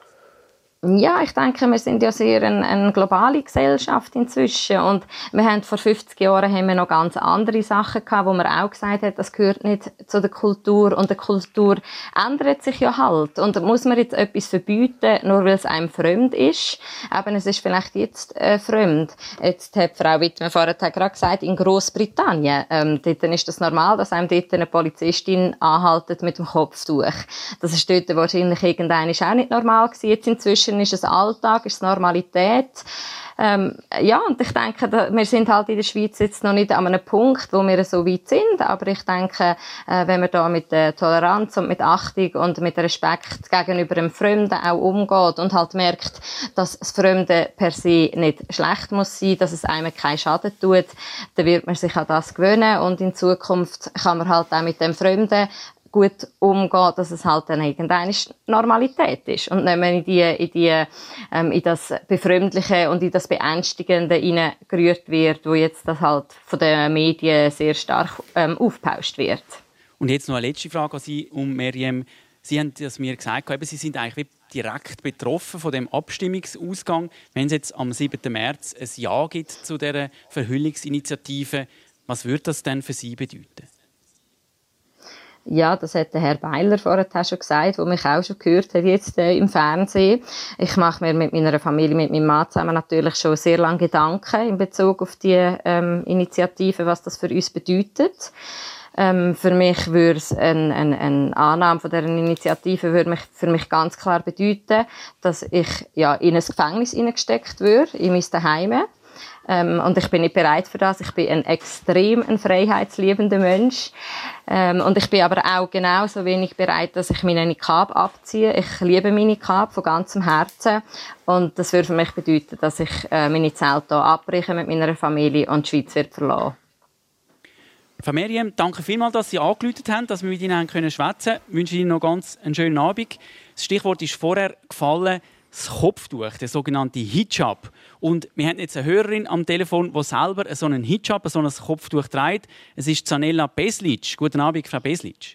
Ja, ich denke, wir sind ja sehr eine, eine globale Gesellschaft inzwischen und wir haben vor fünfzig Jahren haben wir noch ganz andere Sachen gehabt, wo man auch gesagt hat, das gehört nicht zu der Kultur und die Kultur ändert sich ja halt und muss man jetzt etwas verbieten, nur weil es einem fremd ist, aber es ist vielleicht jetzt äh, fremd. Jetzt hat Frau Wittmer vorher gerade gesagt, in Großbritannien, ähm, dort ist das normal, dass einem dort eine Polizistin anhaltet mit dem Kopftuch. Das ist dort wahrscheinlich irgendwann auch nicht normal gewesen, jetzt inzwischen ist es Alltag, ist es Normalität. Ähm, ja, und ich denke, da, wir sind halt in der Schweiz jetzt noch nicht an einem Punkt, wo wir so weit sind, aber ich denke, äh, wenn man da mit äh, Toleranz und mit Achtung und mit Respekt gegenüber dem Fremden auch umgeht und halt merkt, dass das Fremde per se nicht schlecht muss sein, dass es einem keinen Schaden tut, dann wird man sich an das gewöhnen und in Zukunft kann man halt auch mit dem Fremden gut umgehen, dass es halt dann irgendeine Normalität ist und nicht mehr in, die, in, die, ähm, in das Befremdliche und in das Beängstigende hineingerührt wird, wo jetzt das halt von den Medien sehr stark ähm, aufgepauscht wird. Und jetzt noch eine letzte Frage an Sie, um Meriem. Sie haben das mir gesagt, eben, Sie sind eigentlich direkt betroffen von dem Abstimmungsausgang. Wenn es jetzt am siebten März ein Ja gibt zu dieser Verhüllungsinitiative, was würde das denn für Sie bedeuten? Ja, das hat der Herr Beiler vorher schon gesagt, der mich auch schon gehört hat jetzt äh, im Fernsehen. Ich mache mir mit meiner Familie, mit meinem Mann zusammen natürlich schon sehr lange Gedanken in Bezug auf die ähm, Initiative, was das für uns bedeutet. Ähm, für mich würde es eine, eine, eine Annahme von dieser Initiative würde mich, für mich ganz klar bedeuten, dass ich ja, in ein Gefängnis hineingesteckt würde, in mein Zuhause. Ähm, und ich bin nicht bereit für das. Ich bin ein extrem ein freiheitsliebender Mensch. Ähm, und ich bin aber auch genauso wenig bereit, dass ich meine Niqab abziehe. Ich liebe meine Niqab von ganzem Herzen. Und das würde für mich bedeuten, dass ich äh, meine Zelte hier abbreche mit meiner Familie und die Schweiz wird verlassen. Frau Meriem, danke vielmals, dass Sie angerufen haben, dass wir mit Ihnen schwätzen können. Ich wünsche Ihnen noch ganz einen schönen Abend. Das Stichwort ist vorher gefallen, das Kopftuch, der sogenannte Hijab. Und wir haben jetzt eine Hörerin am Telefon, die selber so einen Hijab, so ein Kopftuch trägt. Es ist Zanella Beslic. Guten Abend, Frau Beslic.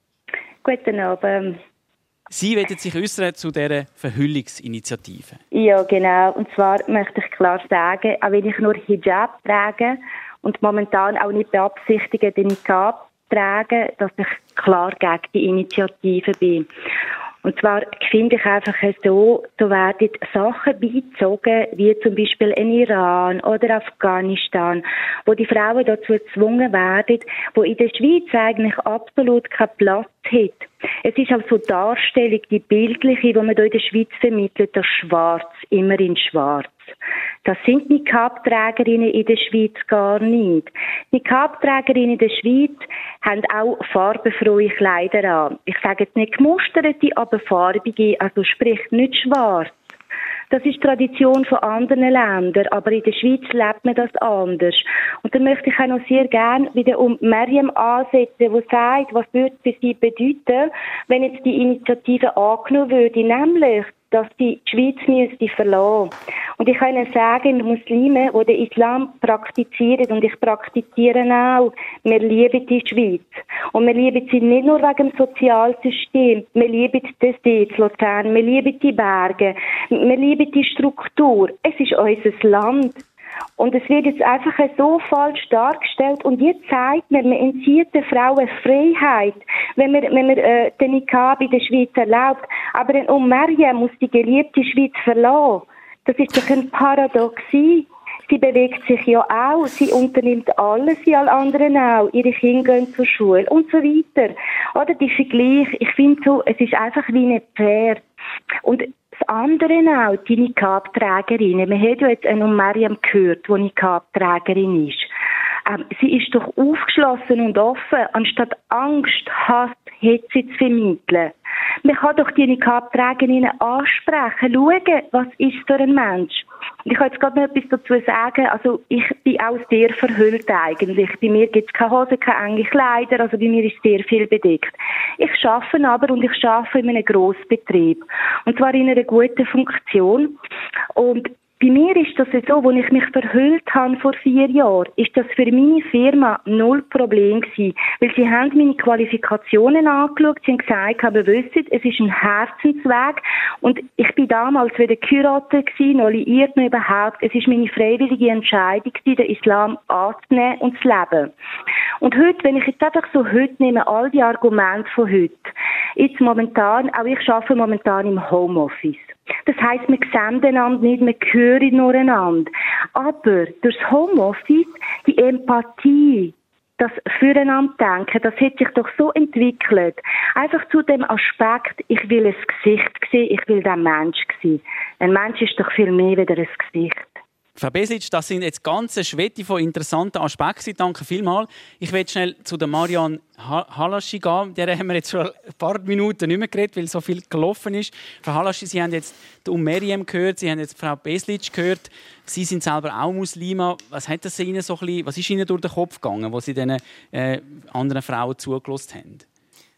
Guten Abend. Sie wollen sich äußern zu dieser Verhüllungsinitiative. Ja, genau. Und zwar möchte ich klar sagen, auch wenn ich nur Hijab trage und momentan auch nicht beabsichtige, den Niqab zu tragen, dass ich klar gegen die Initiative bin. Und zwar finde ich einfach so, da werden Sachen beizogen, wie zum Beispiel in Iran oder Afghanistan, wo die Frauen dazu gezwungen werden, wo in der Schweiz eigentlich absolut keinen Platz hat. Es ist auch so die Darstellung, die bildliche, die man hier in der Schweiz vermittelt, das Schwarz, immer in Schwarz. Das sind Niqab-Trägerinnen in der Schweiz gar nicht. Niqab-Trägerinnen in der Schweiz haben auch farbenfrohe Kleider an. Ich sage jetzt nicht gemusterte, aber farbige, also sprich nicht schwarz. Das ist Tradition von anderen Ländern, aber in der Schweiz lebt man das anders. Und dann möchte ich auch noch sehr gerne wieder um Meriem ansetzen, die sagt, was würde für sie bedeuten, wenn jetzt die Initiative angenommen würde, nämlich dass die Schweiz müsste verlassen. Und ich kann Ihnen sagen, Muslime, die den Islam praktizieren, und ich praktiziere auch, wir lieben die Schweiz. Und wir lieben sie nicht nur wegen dem Sozialsystem, wir lieben das See, Luzern, wir lieben die Berge, wir lieben die Struktur. Es ist unser Land. Und es wird jetzt einfach so falsch dargestellt. Und jetzt zeigt man, man entzieht den Frauen Freiheit, wenn man, wenn man äh, den Niqab in der Schweiz erlaubt. Aber ein Um Meriem muss die geliebte Schweiz verlassen. Das ist doch ein Paradoxie. Sie bewegt sich ja auch, sie unternimmt alles, wie alle anderen auch. Ihre Kinder gehen zur Schule und so weiter. Oder die Vergleich, ich finde so, es ist einfach wie ein Pferd. Und das andere auch, die Niqab-Trägerinnen. Wir haben ja jetzt eine Um Meriem gehört, die Niqab-Trägerin ist. Ähm, sie ist doch aufgeschlossen und offen, anstatt Angst, Hass, Hetze zu vermitteln. Man kann doch die Niqab-Trägerinnen ansprechen, schauen, was ist für ein Mensch. Und ich kann jetzt gerade noch etwas dazu sagen. Also ich bin auch sehr verhüllt eigentlich. Bei mir gibt es keine Hose, keine enge Kleider, also bei mir ist sehr viel bedeckt. Ich arbeite aber und ich arbeite in einem Grossbetrieb. Und zwar in einer guten Funktion. Und bei mir ist das so, als ich mich verhüllt habe vor vier Jahren, ist das für meine Firma null Problem gewesen. Weil sie haben meine Qualifikationen angeschaut, sie haben gesagt, aber wisst, es ist ein Herzensweg. Und ich bin damals weder geheiratet gewesen, noch liiert, noch überhaupt. Es ist meine freiwillige Entscheidung gewesen, den Islam anzunehmen und zu leben. Und heute, wenn ich jetzt einfach so heute nehme, all die Argumente von heute, jetzt momentan, auch ich arbeite momentan im Homeoffice. Das heisst, wir sehen einander nicht, wir hören nur einander. Aber durch das Homeoffice, die Empathie, das Füreinander-Denken, das hat sich doch so entwickelt. Einfach zu dem Aspekt, ich will ein Gesicht sehen, ich will den Mensch sehen. Ein Mensch ist doch viel mehr als ein Gesicht. Frau Beslic, das sind jetzt ganze Schwette von interessanten Aspekten. Danke vielmals. Ich will schnell zu der Marianne Halaschi gehen. Der haben wir jetzt schon ein paar Minuten nicht mehr geredet, weil so viel gelaufen ist. Frau Halaschi, Sie haben jetzt die Um Meriem gehört, Sie haben jetzt Frau Beslic gehört. Sie sind selber auch Muslima. Was hat das Ihnen so ein bisschen, was ist Ihnen durch den Kopf gegangen, wo Sie diesen äh, anderen Frauen zugelassen haben?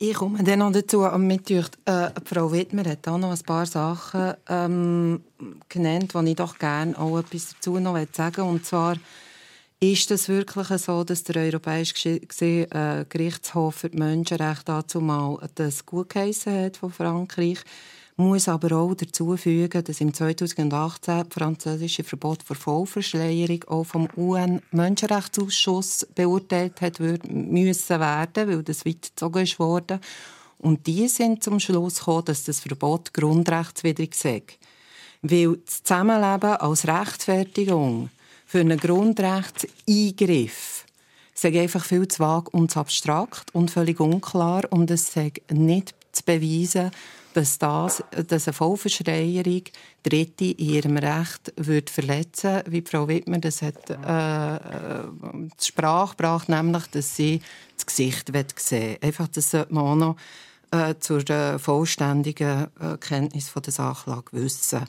Ich komme dann noch dazu. Mit äh, Frau Wittmer hat auch noch ein paar Sachen ähm, genannt, die ich doch gerne auch etwas dazu noch sagen will. Und zwar ist es wirklich so, dass der Europäische äh, Gerichtshof für die Menschenrechte dazu mal das gutgeheissen hat von Frankreich. Muss aber auch dazu fügen, dass im zweitausendachtzehn das französische Verbot für Vollverschleierung auch vom U N-Menschenrechtsausschuss beurteilt hat müssen werden, weil das weit gezogen ist worden. Und die sind zum Schluss gekommen, dass das Verbot grundrechtswidrig sei. Weil das Zusammenleben als Rechtfertigung für einen Grundrechtseingriff sei einfach viel zu vage und zu abstrakt und völlig unklar. Und es sei nicht zu beweisen, dass, das, dass eine Vollverschleierung Dritte in ihrem Recht würde verletzen würde, wie Frau Wittmer das hat äh, zur Sprache gebracht, nämlich, dass sie das Gesicht sehen will. Einfach, das sollte man auch noch äh, zur äh, vollständigen äh, Kenntnis von der Sachlage wissen.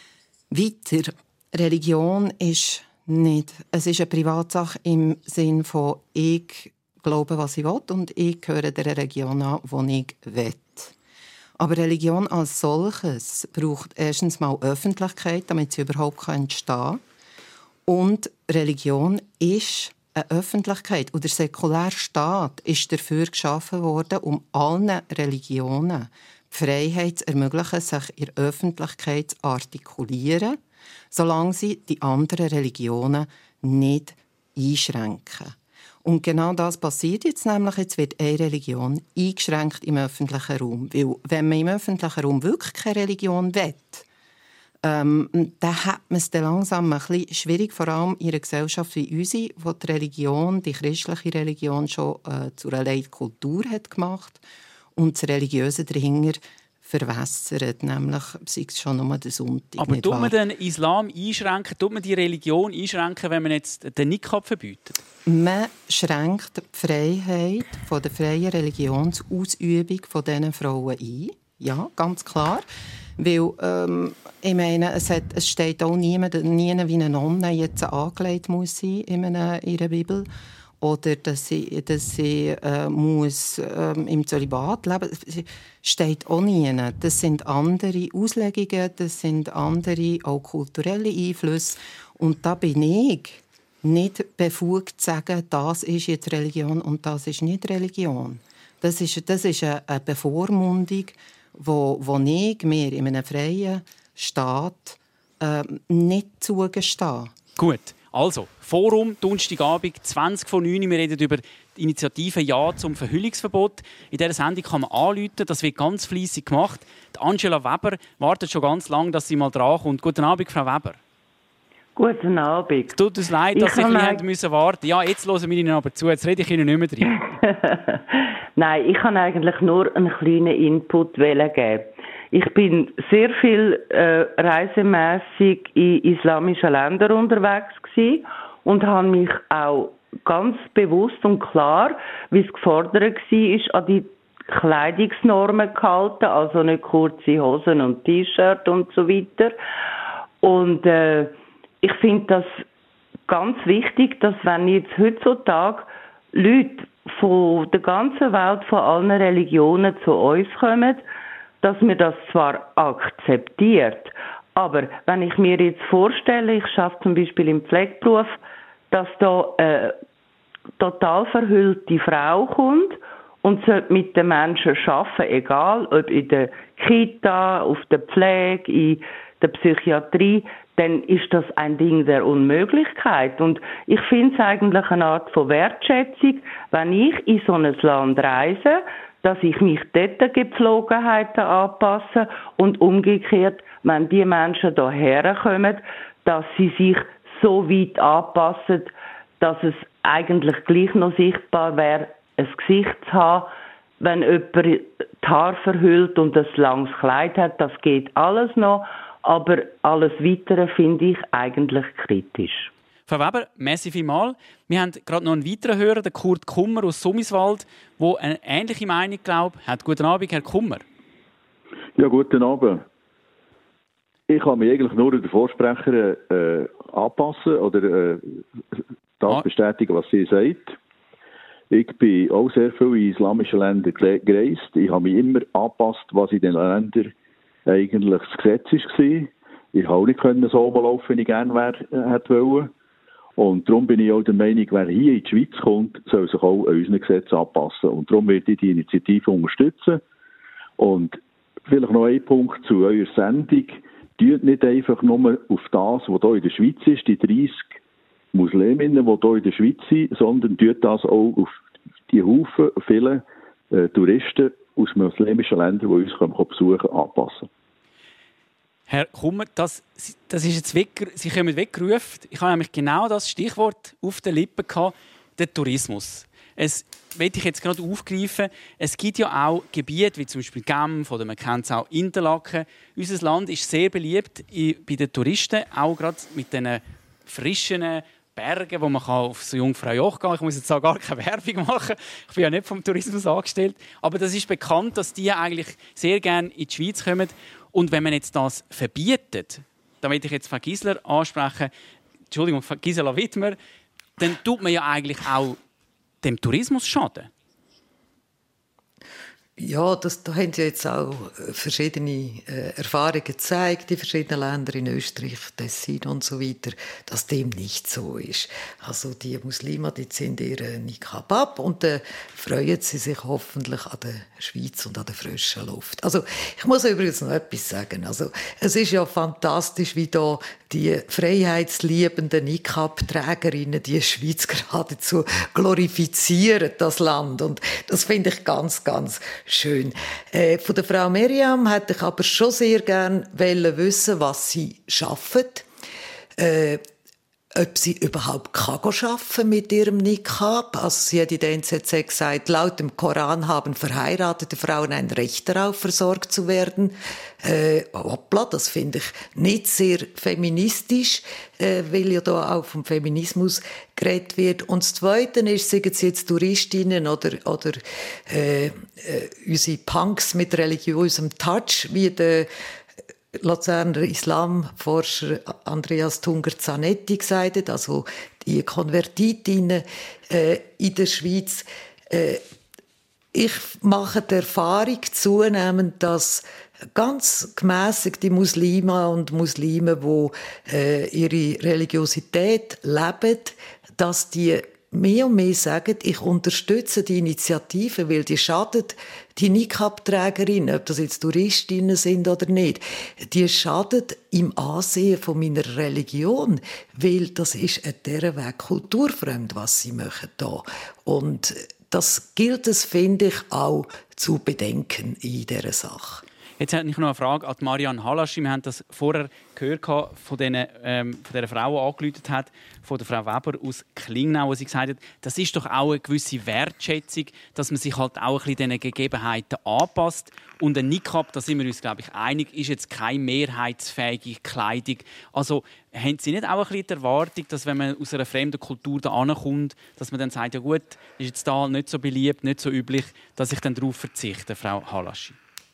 Weiter, Religion ist nicht. Es ist eine Privatsache im Sinn von ich glaube, was ich will und ich gehöre der Religion an, die ich will. Aber Religion als solches braucht erstens mal Öffentlichkeit, damit sie überhaupt entstehen kann. Und Religion ist eine Öffentlichkeit. Und der säkulare Staat ist dafür geschaffen worden, um allen Religionen die Freiheit zu ermöglichen, sich in der Öffentlichkeit zu artikulieren, solange sie die anderen Religionen nicht einschränken. Und genau das passiert jetzt nämlich. Jetzt wird eine Religion eingeschränkt im öffentlichen Raum. Weil, wenn man im öffentlichen Raum wirklich keine Religion will, ähm, dann hat man es dann langsam ein bisschen schwierig, vor allem in einer Gesellschaft wie unsere, wo die Religion, die christliche Religion schon äh, zu einer Leitkultur hat gemacht und das Religiöse dahinter verwässert, nämlich sei es schon nur der Sonntag. Aber tut man den Islam einschränken, tut man die Religion einschränken, wenn man jetzt den Nikab verbietet? Man schränkt die Freiheit von der freien Religionsausübung von diesen Frauen ein. Ja, ganz klar. Weil, ähm, ich meine, es, hat, es steht auch niemand, nie wie eine Nonne jetzt angelegt muss sein in, einer, in einer Bibel. Oder dass sie, dass sie äh, muss, äh, im Zölibat leben muss. Steht auch nie. Das sind andere Auslegungen, das sind andere auch kulturelle Einflüsse. Und da bin ich nicht befugt zu sagen, das ist jetzt Religion und das ist nicht Religion. Das ist, das ist eine, eine Bevormundung, wo, wo ich mir in einem freien Staat äh, nicht zugestehe. Gut. Also, Forum, Donnerstagabend, zwanzig vor neun. Wir reden über die Initiative «Ja zum Verhüllungsverbot». In dieser Sendung kann man anrufen, das wird ganz fleissig gemacht. Die Angela Weber wartet schon ganz lange, dass sie mal drankommt. Guten Abend, Frau Weber. Guten Abend. Es tut uns leid, dass Sie ein bisschen müssen warten. Ja, jetzt hören wir Ihnen aber zu, jetzt rede ich Ihnen nicht mehr drin. Nein, ich kann eigentlich nur einen kleinen Input geben. Ich bin sehr viel äh, reisemässig in islamischen Ländern unterwegs gewesen und habe mich auch ganz bewusst und klar, wie es gefordert war, an die Kleidungsnormen gehalten, also nicht kurze Hosen und T-Shirt und so weiter. Und äh, ich finde das ganz wichtig, dass wenn jetzt heutzutage Leute von der ganzen Welt, von allen Religionen zu uns kommen, dass man das zwar akzeptiert, aber wenn ich mir jetzt vorstelle, ich arbeite zum Beispiel im Pflegeberuf, dass da eine total verhüllte Frau kommt und sollte mit den Menschen arbeiten, egal ob in der Kita, auf der Pflege, in der Psychiatrie, dann ist das ein Ding der Unmöglichkeit. Und ich finde es eigentlich eine Art von Wertschätzung, wenn ich in so ein Land reise, dass ich mich dort Gepflogenheiten anpasse und umgekehrt, wenn die Menschen hierher kommen, dass sie sich so weit anpassen, dass es eigentlich gleich noch sichtbar wäre, ein Gesicht zu haben, wenn jemand die Haare verhüllt und ein langes Kleid hat, das geht alles noch, aber alles Weitere finde ich eigentlich kritisch. Frau Weber, merci vielmals. Wir haben gerade noch einen weiteren Hörer, den Kurt Kummer aus Summiswald, der eine ähnliche Meinung glaubt. Hat. Guten Abend, Herr Kummer. Ja, guten Abend. Ich kann mich eigentlich nur den Vorsprecher äh, anpassen oder äh, das ah. bestätigen, was sie sagt. Ich bin auch sehr viel in islamische Länder gereist. Ich habe mich immer angepasst, was in den Ländern eigentlich das Gesetz war. Ich konnte auch nicht so laufen, wie ich gerne hätte wollen. Und darum bin ich auch der Meinung, wer hier in die Schweiz kommt, soll sich auch an unseren Gesetzen anpassen. Und darum werde ich die Initiative unterstützen. Und vielleicht noch ein Punkt zu eurer Sendung. Tut nicht einfach nur auf das, was hier in der Schweiz ist, die dreißig Musliminnen, die hier in der Schweiz sind, sondern tut das auch auf die Haufen vielen äh, Touristen aus muslimischen Ländern, die uns kommen, besuchen, anpassen. Herr Kummer, das, das ist jetzt weg, Sie kommen weggerufen. Ich habe nämlich genau das Stichwort auf den Lippen gehabt, der Tourismus. Es möchte ich jetzt gerade aufgreifen. Es gibt ja auch Gebiete wie zum Beispiel Genf oder man kennt es auch Interlaken. Unser Land ist sehr beliebt bei den Touristen, auch gerade mit diesen frischen Bergen, wo man auf so Jungfraujoch gehen kann. Ich muss jetzt auch gar keine Werbung machen. Ich bin ja nicht vom Tourismus angestellt. Aber das ist bekannt, dass die eigentlich sehr gerne in die Schweiz kommen. Und wenn man jetzt das verbietet, da möchte ich jetzt Frau Gisler ansprechen, Entschuldigung, Frau Gisela Wittmer, dann tut man ja eigentlich auch dem Tourismus schaden. Ja, das, da haben ja jetzt auch verschiedene äh, Erfahrungen gezeigt, in verschiedenen Ländern, in Österreich, Tessin und so weiter, dass dem nicht so ist. Also die Muslime, die ziehen ihren Nikab ab und dann äh, freuen sie sich hoffentlich an der Schweiz und an der frischen Luft. Also ich muss übrigens noch etwas sagen. Also es ist ja fantastisch, wie da die freiheitsliebenden Nikab-Trägerinnen die Schweiz geradezu glorifizieren, das Land. Und das finde ich ganz, ganz schön. Äh, von der Frau Miriam hätte ich aber schon sehr gerne wissen, was sie arbeitet. Äh, ob sie überhaupt kann arbeiten mit ihrem Nikab. Also sie hat in der N Z Z gesagt, laut dem Koran haben verheiratete Frauen ein Recht darauf, versorgt zu werden. Äh, hoppla, das finde ich nicht sehr feministisch, äh, weil ja da auch vom Feminismus geredet wird. Und das Zweite ist, sagen sie jetzt Touristinnen oder, oder äh, äh, unsere Punks mit religiösem Touch, wie der Luzerner Islamforscher Andreas Tunger-Zanetti gesagt hat, also die Konvertitinnen äh, in der Schweiz. Äh, ich mache die Erfahrung zunehmend, dass ganz gemäßigte Muslime und Muslime, die äh, ihre Religiosität leben, dass die mehr und mehr sagen, ich unterstütze die Initiative, weil die schadet die Nikab-Trägerinnen, ob das jetzt Touristinnen sind oder nicht, die schadet im Ansehen von meiner Religion, weil das ist ein dieser Weg kulturfremd, was sie machen da. Und das gilt es, finde ich, auch zu bedenken in dieser Sache. Jetzt habe ich noch eine Frage an Marianne Halaschi. Wir haben das vorher gehört von, den, ähm, von der Frau, die angerufen hat, von der Frau Weber aus Klingnau, wo sie gesagt hat, das ist doch auch eine gewisse Wertschätzung, dass man sich halt auch ein bisschen diesen Gegebenheiten anpasst. Und ein Nikab, da sind wir uns, glaube ich, einig, ist jetzt keine mehrheitsfähige Kleidung. Also haben Sie nicht auch ein bisschen die Erwartung, dass wenn man aus einer fremden Kultur da ankommt, dass man dann sagt, ja gut, ist jetzt da nicht so beliebt, nicht so üblich, dass ich dann darauf verzichte, Frau Halaschi?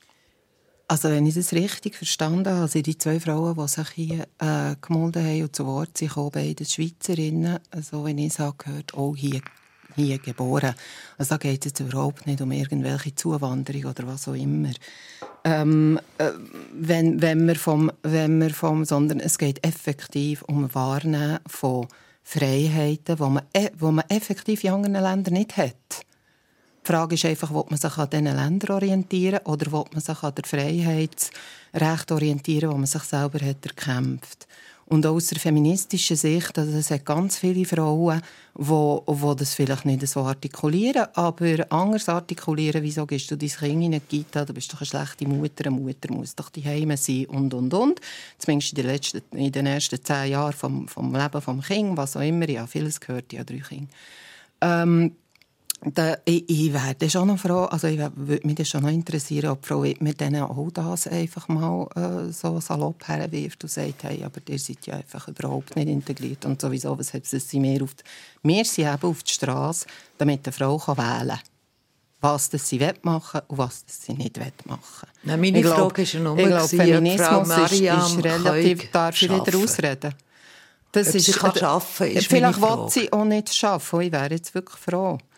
Also wenn ich das richtig verstanden habe, sind die zwei Frauen, die sich hier äh, gemolden haben und zu Wort sind, auch beide Schweizerinnen, so wie ich es habe gehört, auch hier, hier geboren. Also da geht es jetzt überhaupt nicht um irgendwelche Zuwanderung oder was auch immer. Ähm, äh, wenn, wenn, wir vom, wenn wir vom, sondern es geht effektiv um Wahrnehmen von Freiheiten, die man, die man effektiv in anderen Ländern nicht hat. Die Frage ist einfach, ob man sich an diesen Ländern orientieren oder ob man sich an der Freiheitsrecht orientieren, wo man sich selber hat erkämpft. Und aus der feministischen Sicht, also es hat ganz viele Frauen, die, die das vielleicht nicht so artikulieren, aber anders artikulieren, wieso gibst du dein Kind in eine Kita, du bist doch eine schlechte Mutter, eine Mutter muss doch daheim sein und, und, und. Zumindest in den, letzten, in den ersten zehn Jahren vom, vom Leben des Kindes, was auch immer, ja, vieles gehört, ja, drei Kinder. Ähm, Da, ich, ich wäre schon noch froh, also ich würde mich schon noch interessieren, ob Frau Wittmer denen auch das einfach mal äh, so salopp herwirft und sagt, hey, aber ihr seid ja einfach überhaupt nicht integriert und sowieso, was hat sie mehr auf die... Wir sind eben auf die Straße, damit eine Frau kann wählen kann, was das sie machen will und was das sie nicht machen will. Nein, meine ich Frage glaub, ist ja nur, ich glaube, Feminismus Frau Mariam ist, ist relativ... Darf ich wieder ausreden? Das ob ist, sie kann äh, arbeiten, ist vielleicht will sie auch nicht arbeiten, ich wäre jetzt wirklich froh.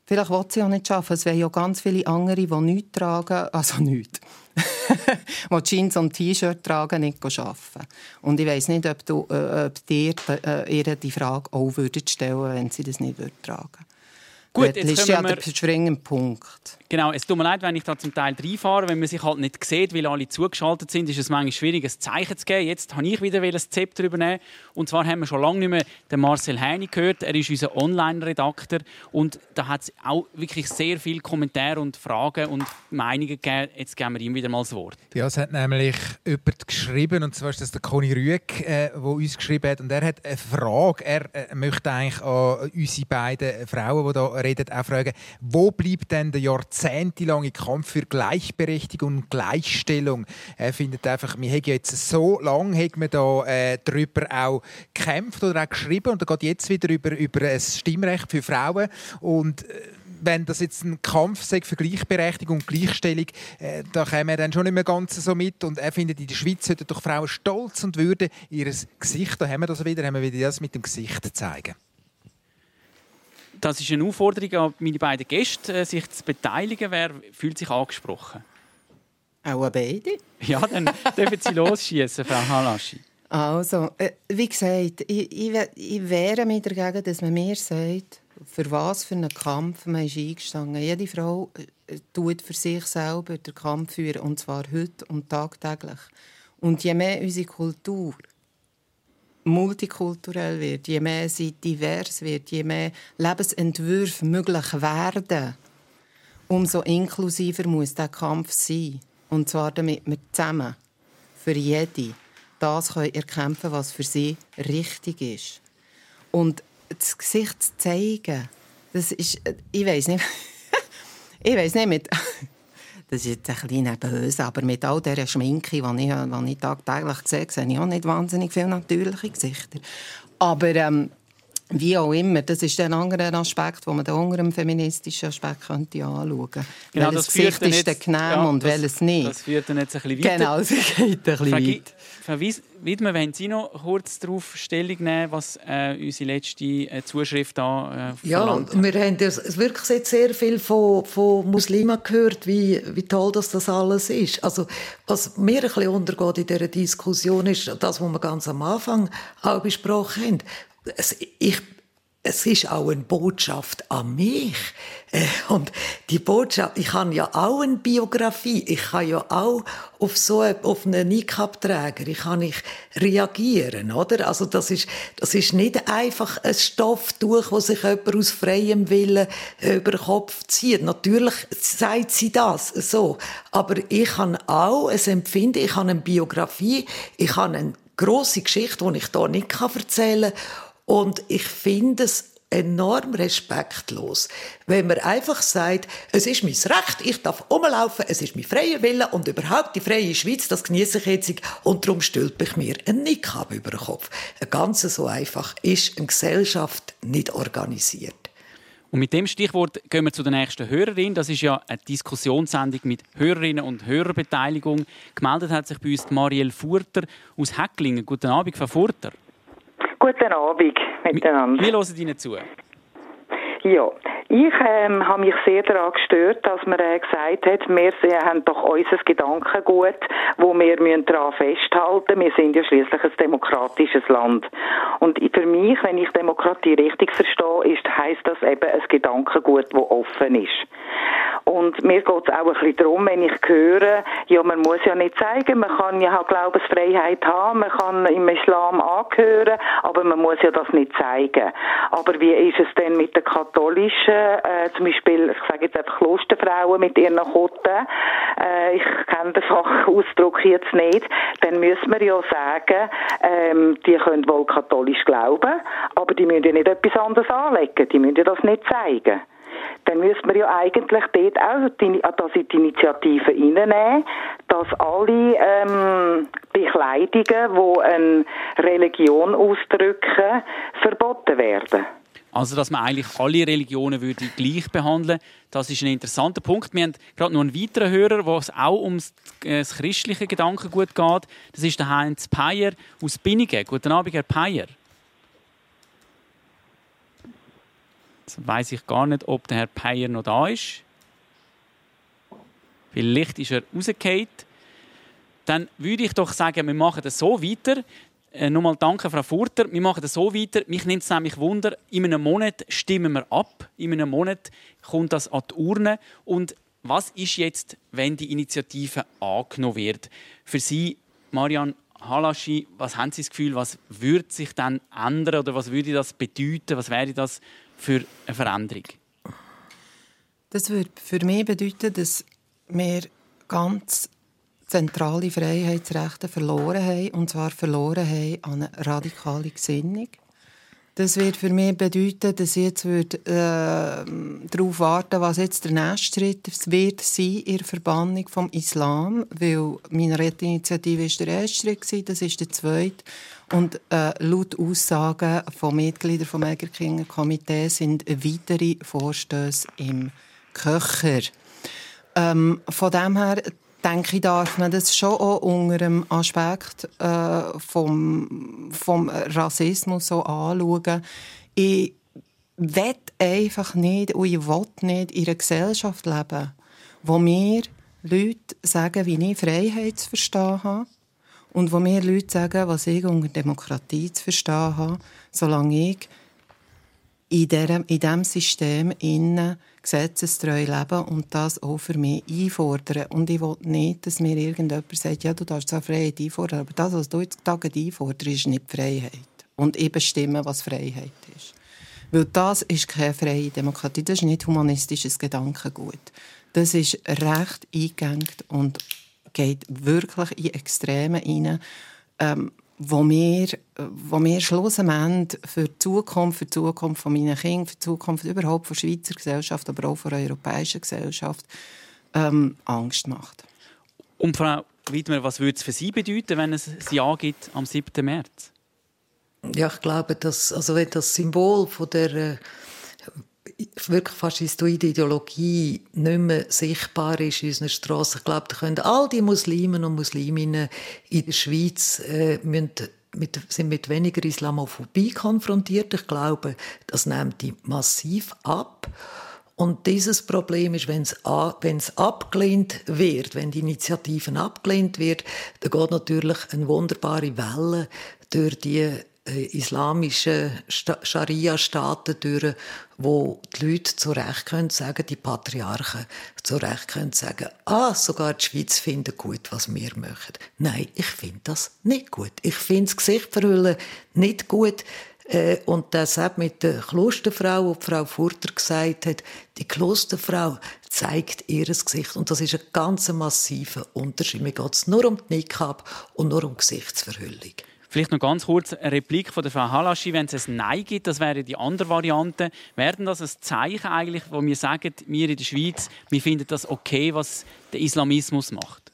Vielleicht will sie auch nicht arbeiten. Es wären ja ganz viele andere, die nichts tragen, also nichts. die Jeans und T-Shirt tragen, nicht arbeiten. Und ich weiss nicht, ob, du, äh, ob dir äh, ihr die Frage auch würdet stellen, wenn sie das nicht tragen würde. Gut, das jetzt ist ja wir... der springende Punkt. Genau, es tut mir leid, wenn ich da zum Teil reinfahre. Wenn man sich halt nicht sieht, weil alle zugeschaltet sind, ist es manchmal schwierig, ein Zeichen zu geben. Jetzt habe ich wieder das Zepter übernehmen. Und zwar haben wir schon lange nicht mehr den Marcel Heini gehört. Er ist unser Online-Redakteur. Und da hat es auch wirklich sehr viele Kommentare und Fragen und Meinungen gegeben. Jetzt geben wir ihm wieder mal das Wort. Ja, es hat nämlich jemand geschrieben, und zwar ist das der Conny Rüegg, äh, der uns geschrieben hat. Und er hat eine Frage. Er äh, möchte eigentlich an unsere beiden Frauen, die hier reden, auch fragen, wo bleibt denn der jahrzehntelange Kampf für Gleichberechtigung und Gleichstellung? Er findet einfach, wir haben jetzt so lange haben wir da, äh, darüber auch gekämpft oder auch geschrieben, und da geht jetzt wieder über, über ein Stimmrecht für Frauen. Und äh, wenn das jetzt ein Kampf sei für Gleichberechtigung und Gleichstellung, äh, da kommen wir dann schon nicht mehr ganz so mit. Und er findet, in der Schweiz sollten doch Frauen stolz und Würde ihr Gesicht, da haben wir das wieder, haben wir wieder das mit dem Gesicht zeigen. Das ist eine Aufforderung an meine beiden Gäste, sich zu beteiligen. Wer fühlt sich angesprochen? Auch beide? Ja, dann dürfen Sie losschießen, Frau Halaschi. Also, äh, wie gesagt, ich, ich, ich wehre mich dagegen, dass man mir sagt, für was für einen Kampf man ist eingestanden. Jede Frau äh, tut für sich selber den Kampf führen, und zwar heute und tagtäglich. Und je mehr unsere Kultur multikulturell wird, je mehr sie divers wird, je mehr Lebensentwürfe möglich werden, umso inklusiver muss der Kampf sein. Und zwar damit wir zusammen, für jede, das können erkämpfen, was für sie richtig ist. Und das Gesicht zu zeigen, das ist, ich weiss nicht, ich weiss nicht, mit das ist jetzt ein bisschen böse, aber mit all dieser Schminke, die ich, die ich tagtäglich sehe, sehe ich auch nicht wahnsinnig viele natürliche Gesichter. Aber ähm, wie auch immer, das ist ein anderer Aspekt, den man unter dem feministischen Aspekt könnte anschauen könnte. Genau, welches das Gesicht ist jetzt, genehm ja, und das, welches nicht. Das führt dann jetzt ein bisschen weiter. Genau, es geht ein bisschen Frau weit. Frau Widmer, wollen Sie noch kurz darauf Stellung nehmen, was äh, unsere letzte äh, Zuschrift da äh, ja, verlangt hat? Wir haben ja wirklich jetzt sehr viel von, von Muslimen gehört, wie, wie toll das, das alles ist. Also, was mir ein bisschen untergeht in dieser Diskussion ist, das, was wir ganz am Anfang auch besprochen haben. Es, ich Es ist auch eine Botschaft an mich. Und die Botschaft, ich habe ja auch eine Biografie. Ich kann ja auch auf so eine, auf einen Niqab-Träger, ich kann nicht reagieren, oder? Also das ist, das ist nicht einfach ein Stofftuch, das sich jemand aus freiem Willen über den Kopf zieht. Natürlich sagt sie das so. Aber ich habe auch ein Empfinden, ich habe eine Biografie, ich habe eine grosse Geschichte, die ich hier nicht erzählen kann. Und ich finde es enorm respektlos, wenn man einfach sagt, es ist mein Recht, ich darf rumlaufen, es ist mein freier Wille und überhaupt die freie Schweiz, das genieße ich jetzt und darum stülpe ich mir einen Niqab über den Kopf. Ganz so einfach ist eine Gesellschaft nicht organisiert. Und mit dem Stichwort gehen wir zu der nächsten Hörerin. Das ist ja eine Diskussionssendung mit Hörerinnen und Hörerbeteiligung. Gemeldet hat sich bei uns Marielle Furter aus Häcklingen. Guten Abend, Frau Furter. Guten Abend miteinander. Wir hören Ihnen zu. Ja, ich ähm, habe mich sehr daran gestört, dass man äh, gesagt hat, wir haben doch unser Gedankengut, wo wir daran festhalten müssen. Wir sind ja schließlich ein demokratisches Land. Und für mich, wenn ich Demokratie richtig verstehe, ist, heisst das eben ein Gedankengut, das offen ist. Und mir geht es auch ein bisschen darum, wenn ich höre, ja, man muss ja nicht zeigen, man kann ja Glaubensfreiheit haben, man kann im Islam angehören, aber man muss ja das nicht zeigen. Aber wie ist es denn mit den katholischen, äh, zum Beispiel, ich sage jetzt einfach Klosterfrauen mit ihren Kotten, äh, ich kenne den Fachausdruck jetzt nicht, dann müssen wir ja sagen, ähm, die können wohl katholisch glauben, aber die müssen ja nicht etwas anderes anlegen, die müssen ja das nicht zeigen. Dann müsste man ja eigentlich dort auch die, das in die Initiative reinnehmen, dass alle ähm, Bekleidungen, die eine Religion ausdrücken, verboten werden. Also, dass man eigentlich alle Religionen würde gleich behandeln würde, das ist ein interessanter Punkt. Wir haben gerade noch einen weiteren Hörer, wo es auch um das christliche Gedankengut geht. Das ist der Heinz Peyer aus Binningen. Guten Abend, Herr Peyer. Jetzt weiss ich gar nicht, ob der Herr Peyer noch da ist. Vielleicht ist er rausgefallen. Dann würde ich doch sagen, wir machen das so weiter. Äh, nochmal danke, Frau Furter. Wir machen das so weiter. Mich nimmt es nämlich Wunder, in einem Monat stimmen wir ab. In einem Monat kommt das an die Urne. Und was ist jetzt, wenn die Initiative angenommen wird? Für Sie, Marianne Halaschi, was haben Sie das Gefühl, was würde sich dann ändern oder was würde das bedeuten? Was wäre das für eine Veränderung? Das würde für mich bedeuten, dass wir ganz zentrale Freiheitsrechte verloren haben, und zwar verloren haben an eine radikale Gesinnung. Das wird für mich bedeuten, dass ich jetzt würde, äh, darauf warten, was jetzt der nächste Schritt wird sein in der Verbannung vom Islam, weil meine Retteinitiative ist der erste Schritt, das ist der zweite. Und äh, laut Aussagen von Mitgliedern des Egerkinger Komitees sind weitere Vorstöße im Köcher. Ähm, von dem her denke ich, darf man das schon auch unter dem Aspekt äh, vom, vom Rassismus so anschauen. Ich will einfach nicht und ich will nicht in einer Gesellschaft leben, wo mir Leute sagen, wie ich Freiheit zu verstehen habe und wo mir Leute sagen, was ich unter Demokratie zu verstehen habe, solange ich in diesem in diesem System innen gesetzestreu leben und das auch für mich einfordern. Und ich will nicht, dass mir irgendjemand sagt, ja, du darfst zwar Freiheit einfordern, aber das, was du jetzt Tage einforderst, ist nicht Freiheit. Und ich bestimme, was Freiheit ist. Weil das ist keine freie Demokratie, das ist nicht humanistisches Gedankengut. Das ist recht eingegangen und geht wirklich in Extreme hinein, ähm, wo wir, wo wir schlussendlich für die Zukunft, für die Zukunft von meinen Kindern, für die Zukunft überhaupt von der Schweizer Gesellschaft, aber auch von der europäischen Gesellschaft ähm, Angst macht. Und Frau Wiedmer, was würde es für Sie bedeuten, wenn es ein Ja gibt am siebten März? Ja, ich glaube, dass, also wenn das Symbol von der äh, wirklich faschistoide Ideologie nicht mehr sichtbar ist in unseren Strassen, ich glaube, da können all die Muslimen und Musliminnen in der Schweiz äh, müssen mit, sind mit weniger Islamophobie konfrontiert. Ich glaube, das nimmt die massiv ab. Und dieses Problem ist, wenn es, wenn es abgelehnt wird, wenn die Initiativen abgelehnt wird, dann geht natürlich eine wunderbare Welle durch die islamischen Scharia-Staaten durch, wo die Leute zu Recht können sagen, die Patriarchen zu Recht können sagen, ah, sogar die Schweiz findet gut, was wir machen. Nein, ich finde das nicht gut. Ich finde das Gesicht verhüllen nicht gut. Und das hat mit der Klosterfrau, die Frau Furter gesagt hat, die Klosterfrau zeigt ihr Gesicht. Und das ist ein ganz massiver Unterschied. Mir geht es nur um die Niqab und nur um die Gesichtsverhüllung. Vielleicht noch ganz kurz eine Replik von der Frau Halaschi. Wenn es ein Nein gibt, das wäre die andere Variante. Wäre das ein Zeichen eigentlich, wo wir sagen, wir in der Schweiz, wir finden das okay, was der Islamismus macht?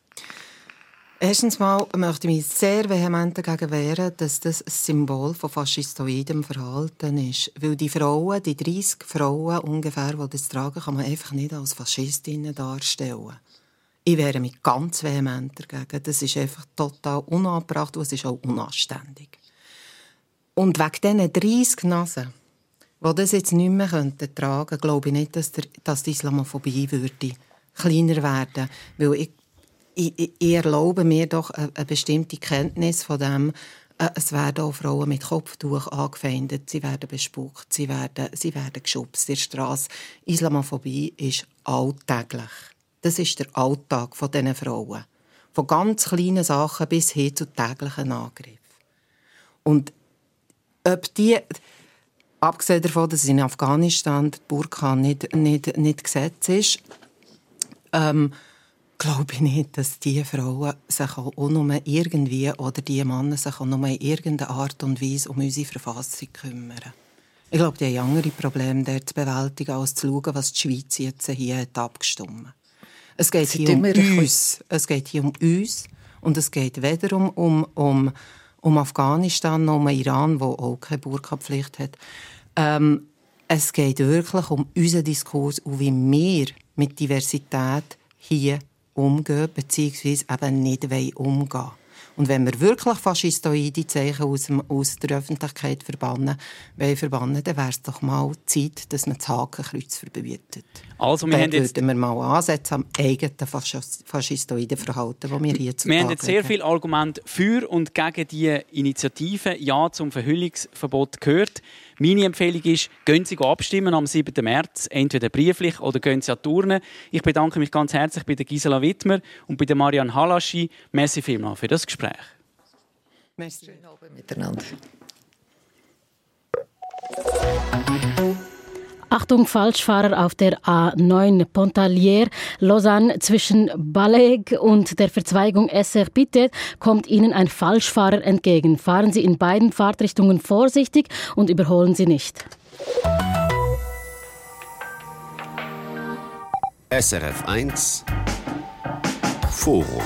Erstens mal möchte ich mich sehr vehement dagegen wehren, dass das ein Symbol von faschistoidem Verhalten ist. Weil die Frauen, die dreissig Frauen ungefähr, die das tragen, kann man einfach nicht als Faschistinnen darstellen. Ich wehre mich ganz vehement dagegen. Das ist einfach total unangebracht und es ist auch unanständig. Und wegen diesen dreissig Nasen, die das jetzt nicht mehr tragen könnten, glaube ich nicht, dass, der, dass die Islamophobie würde kleiner werden würde. Weil ich, ich, ich erlaube mir doch eine, eine bestimmte Kenntnis von dem, äh, es werden auch Frauen mit Kopftuch angefeindet, sie werden bespuckt, sie werden, sie werden geschubst in der Strasse. Islamophobie ist alltäglich. Das ist der Alltag dieser Frauen. Von ganz kleinen Sachen bis hin zu täglichen Angriffen. Und ob die, abgesehen davon, dass in Afghanistan die Burka nicht, nicht, nicht Gesetz ist, ähm, glaube ich nicht, dass diese Frauen sich auch nur irgendwie oder diese Männer sich auch nur in irgendeiner Art und Weise um unsere Verfassung kümmern. Ich glaube, die haben andere Probleme dort zu bewältigen, als zu schauen, was die Schweiz jetzt hier hat abgestimmt. Es geht hier um uns. Es geht hier um uns. Und es geht weder um, um, um, um Afghanistan noch um Iran, wo auch keine Burka-Pflicht hat. Ähm, es geht wirklich um unseren Diskurs und wie wir mit Diversität hier umgehen, beziehungsweise eben nicht umgehen wollen. Und wenn wir wirklich faschistoide Zeichen aus, dem, aus der Öffentlichkeit verbannen, wollen verbannen, dann wäre es doch mal Zeit, dass man das Hakenkreuz verbietet. Also, wir dann haben jetzt würden wir mal ansetzen am eigenen faschistoiden Verhalten, das wir hier zu Wir haben jetzt sehr viele Argumente für und gegen die Initiative Ja zum Verhüllungsverbot gehört. Meine Empfehlung ist, gehen Sie abstimmen am siebten März, entweder brieflich oder gehen Sie an die Urne. Ich bedanke mich ganz herzlich bei der Gisela Wittmer und bei der Marianne Halaschi. Merci vielmals für das Gespräch. Merci. Schönen Abend miteinander. Achtung, Falschfahrer auf der A neun Pontarlier, Lausanne zwischen Balleg und der Verzweigung S R Bitte kommt Ihnen ein Falschfahrer entgegen. Fahren Sie in beiden Fahrtrichtungen vorsichtig und überholen Sie nicht. S R F eins Forum.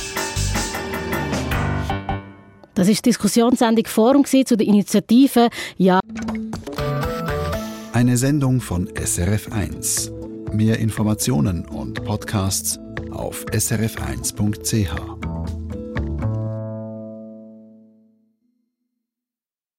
Das ist die Diskussionssendung Forum zu der Initiative Ja. Eine Sendung von S R F eins. Mehr Informationen und Podcasts auf s r f eins punkt c h.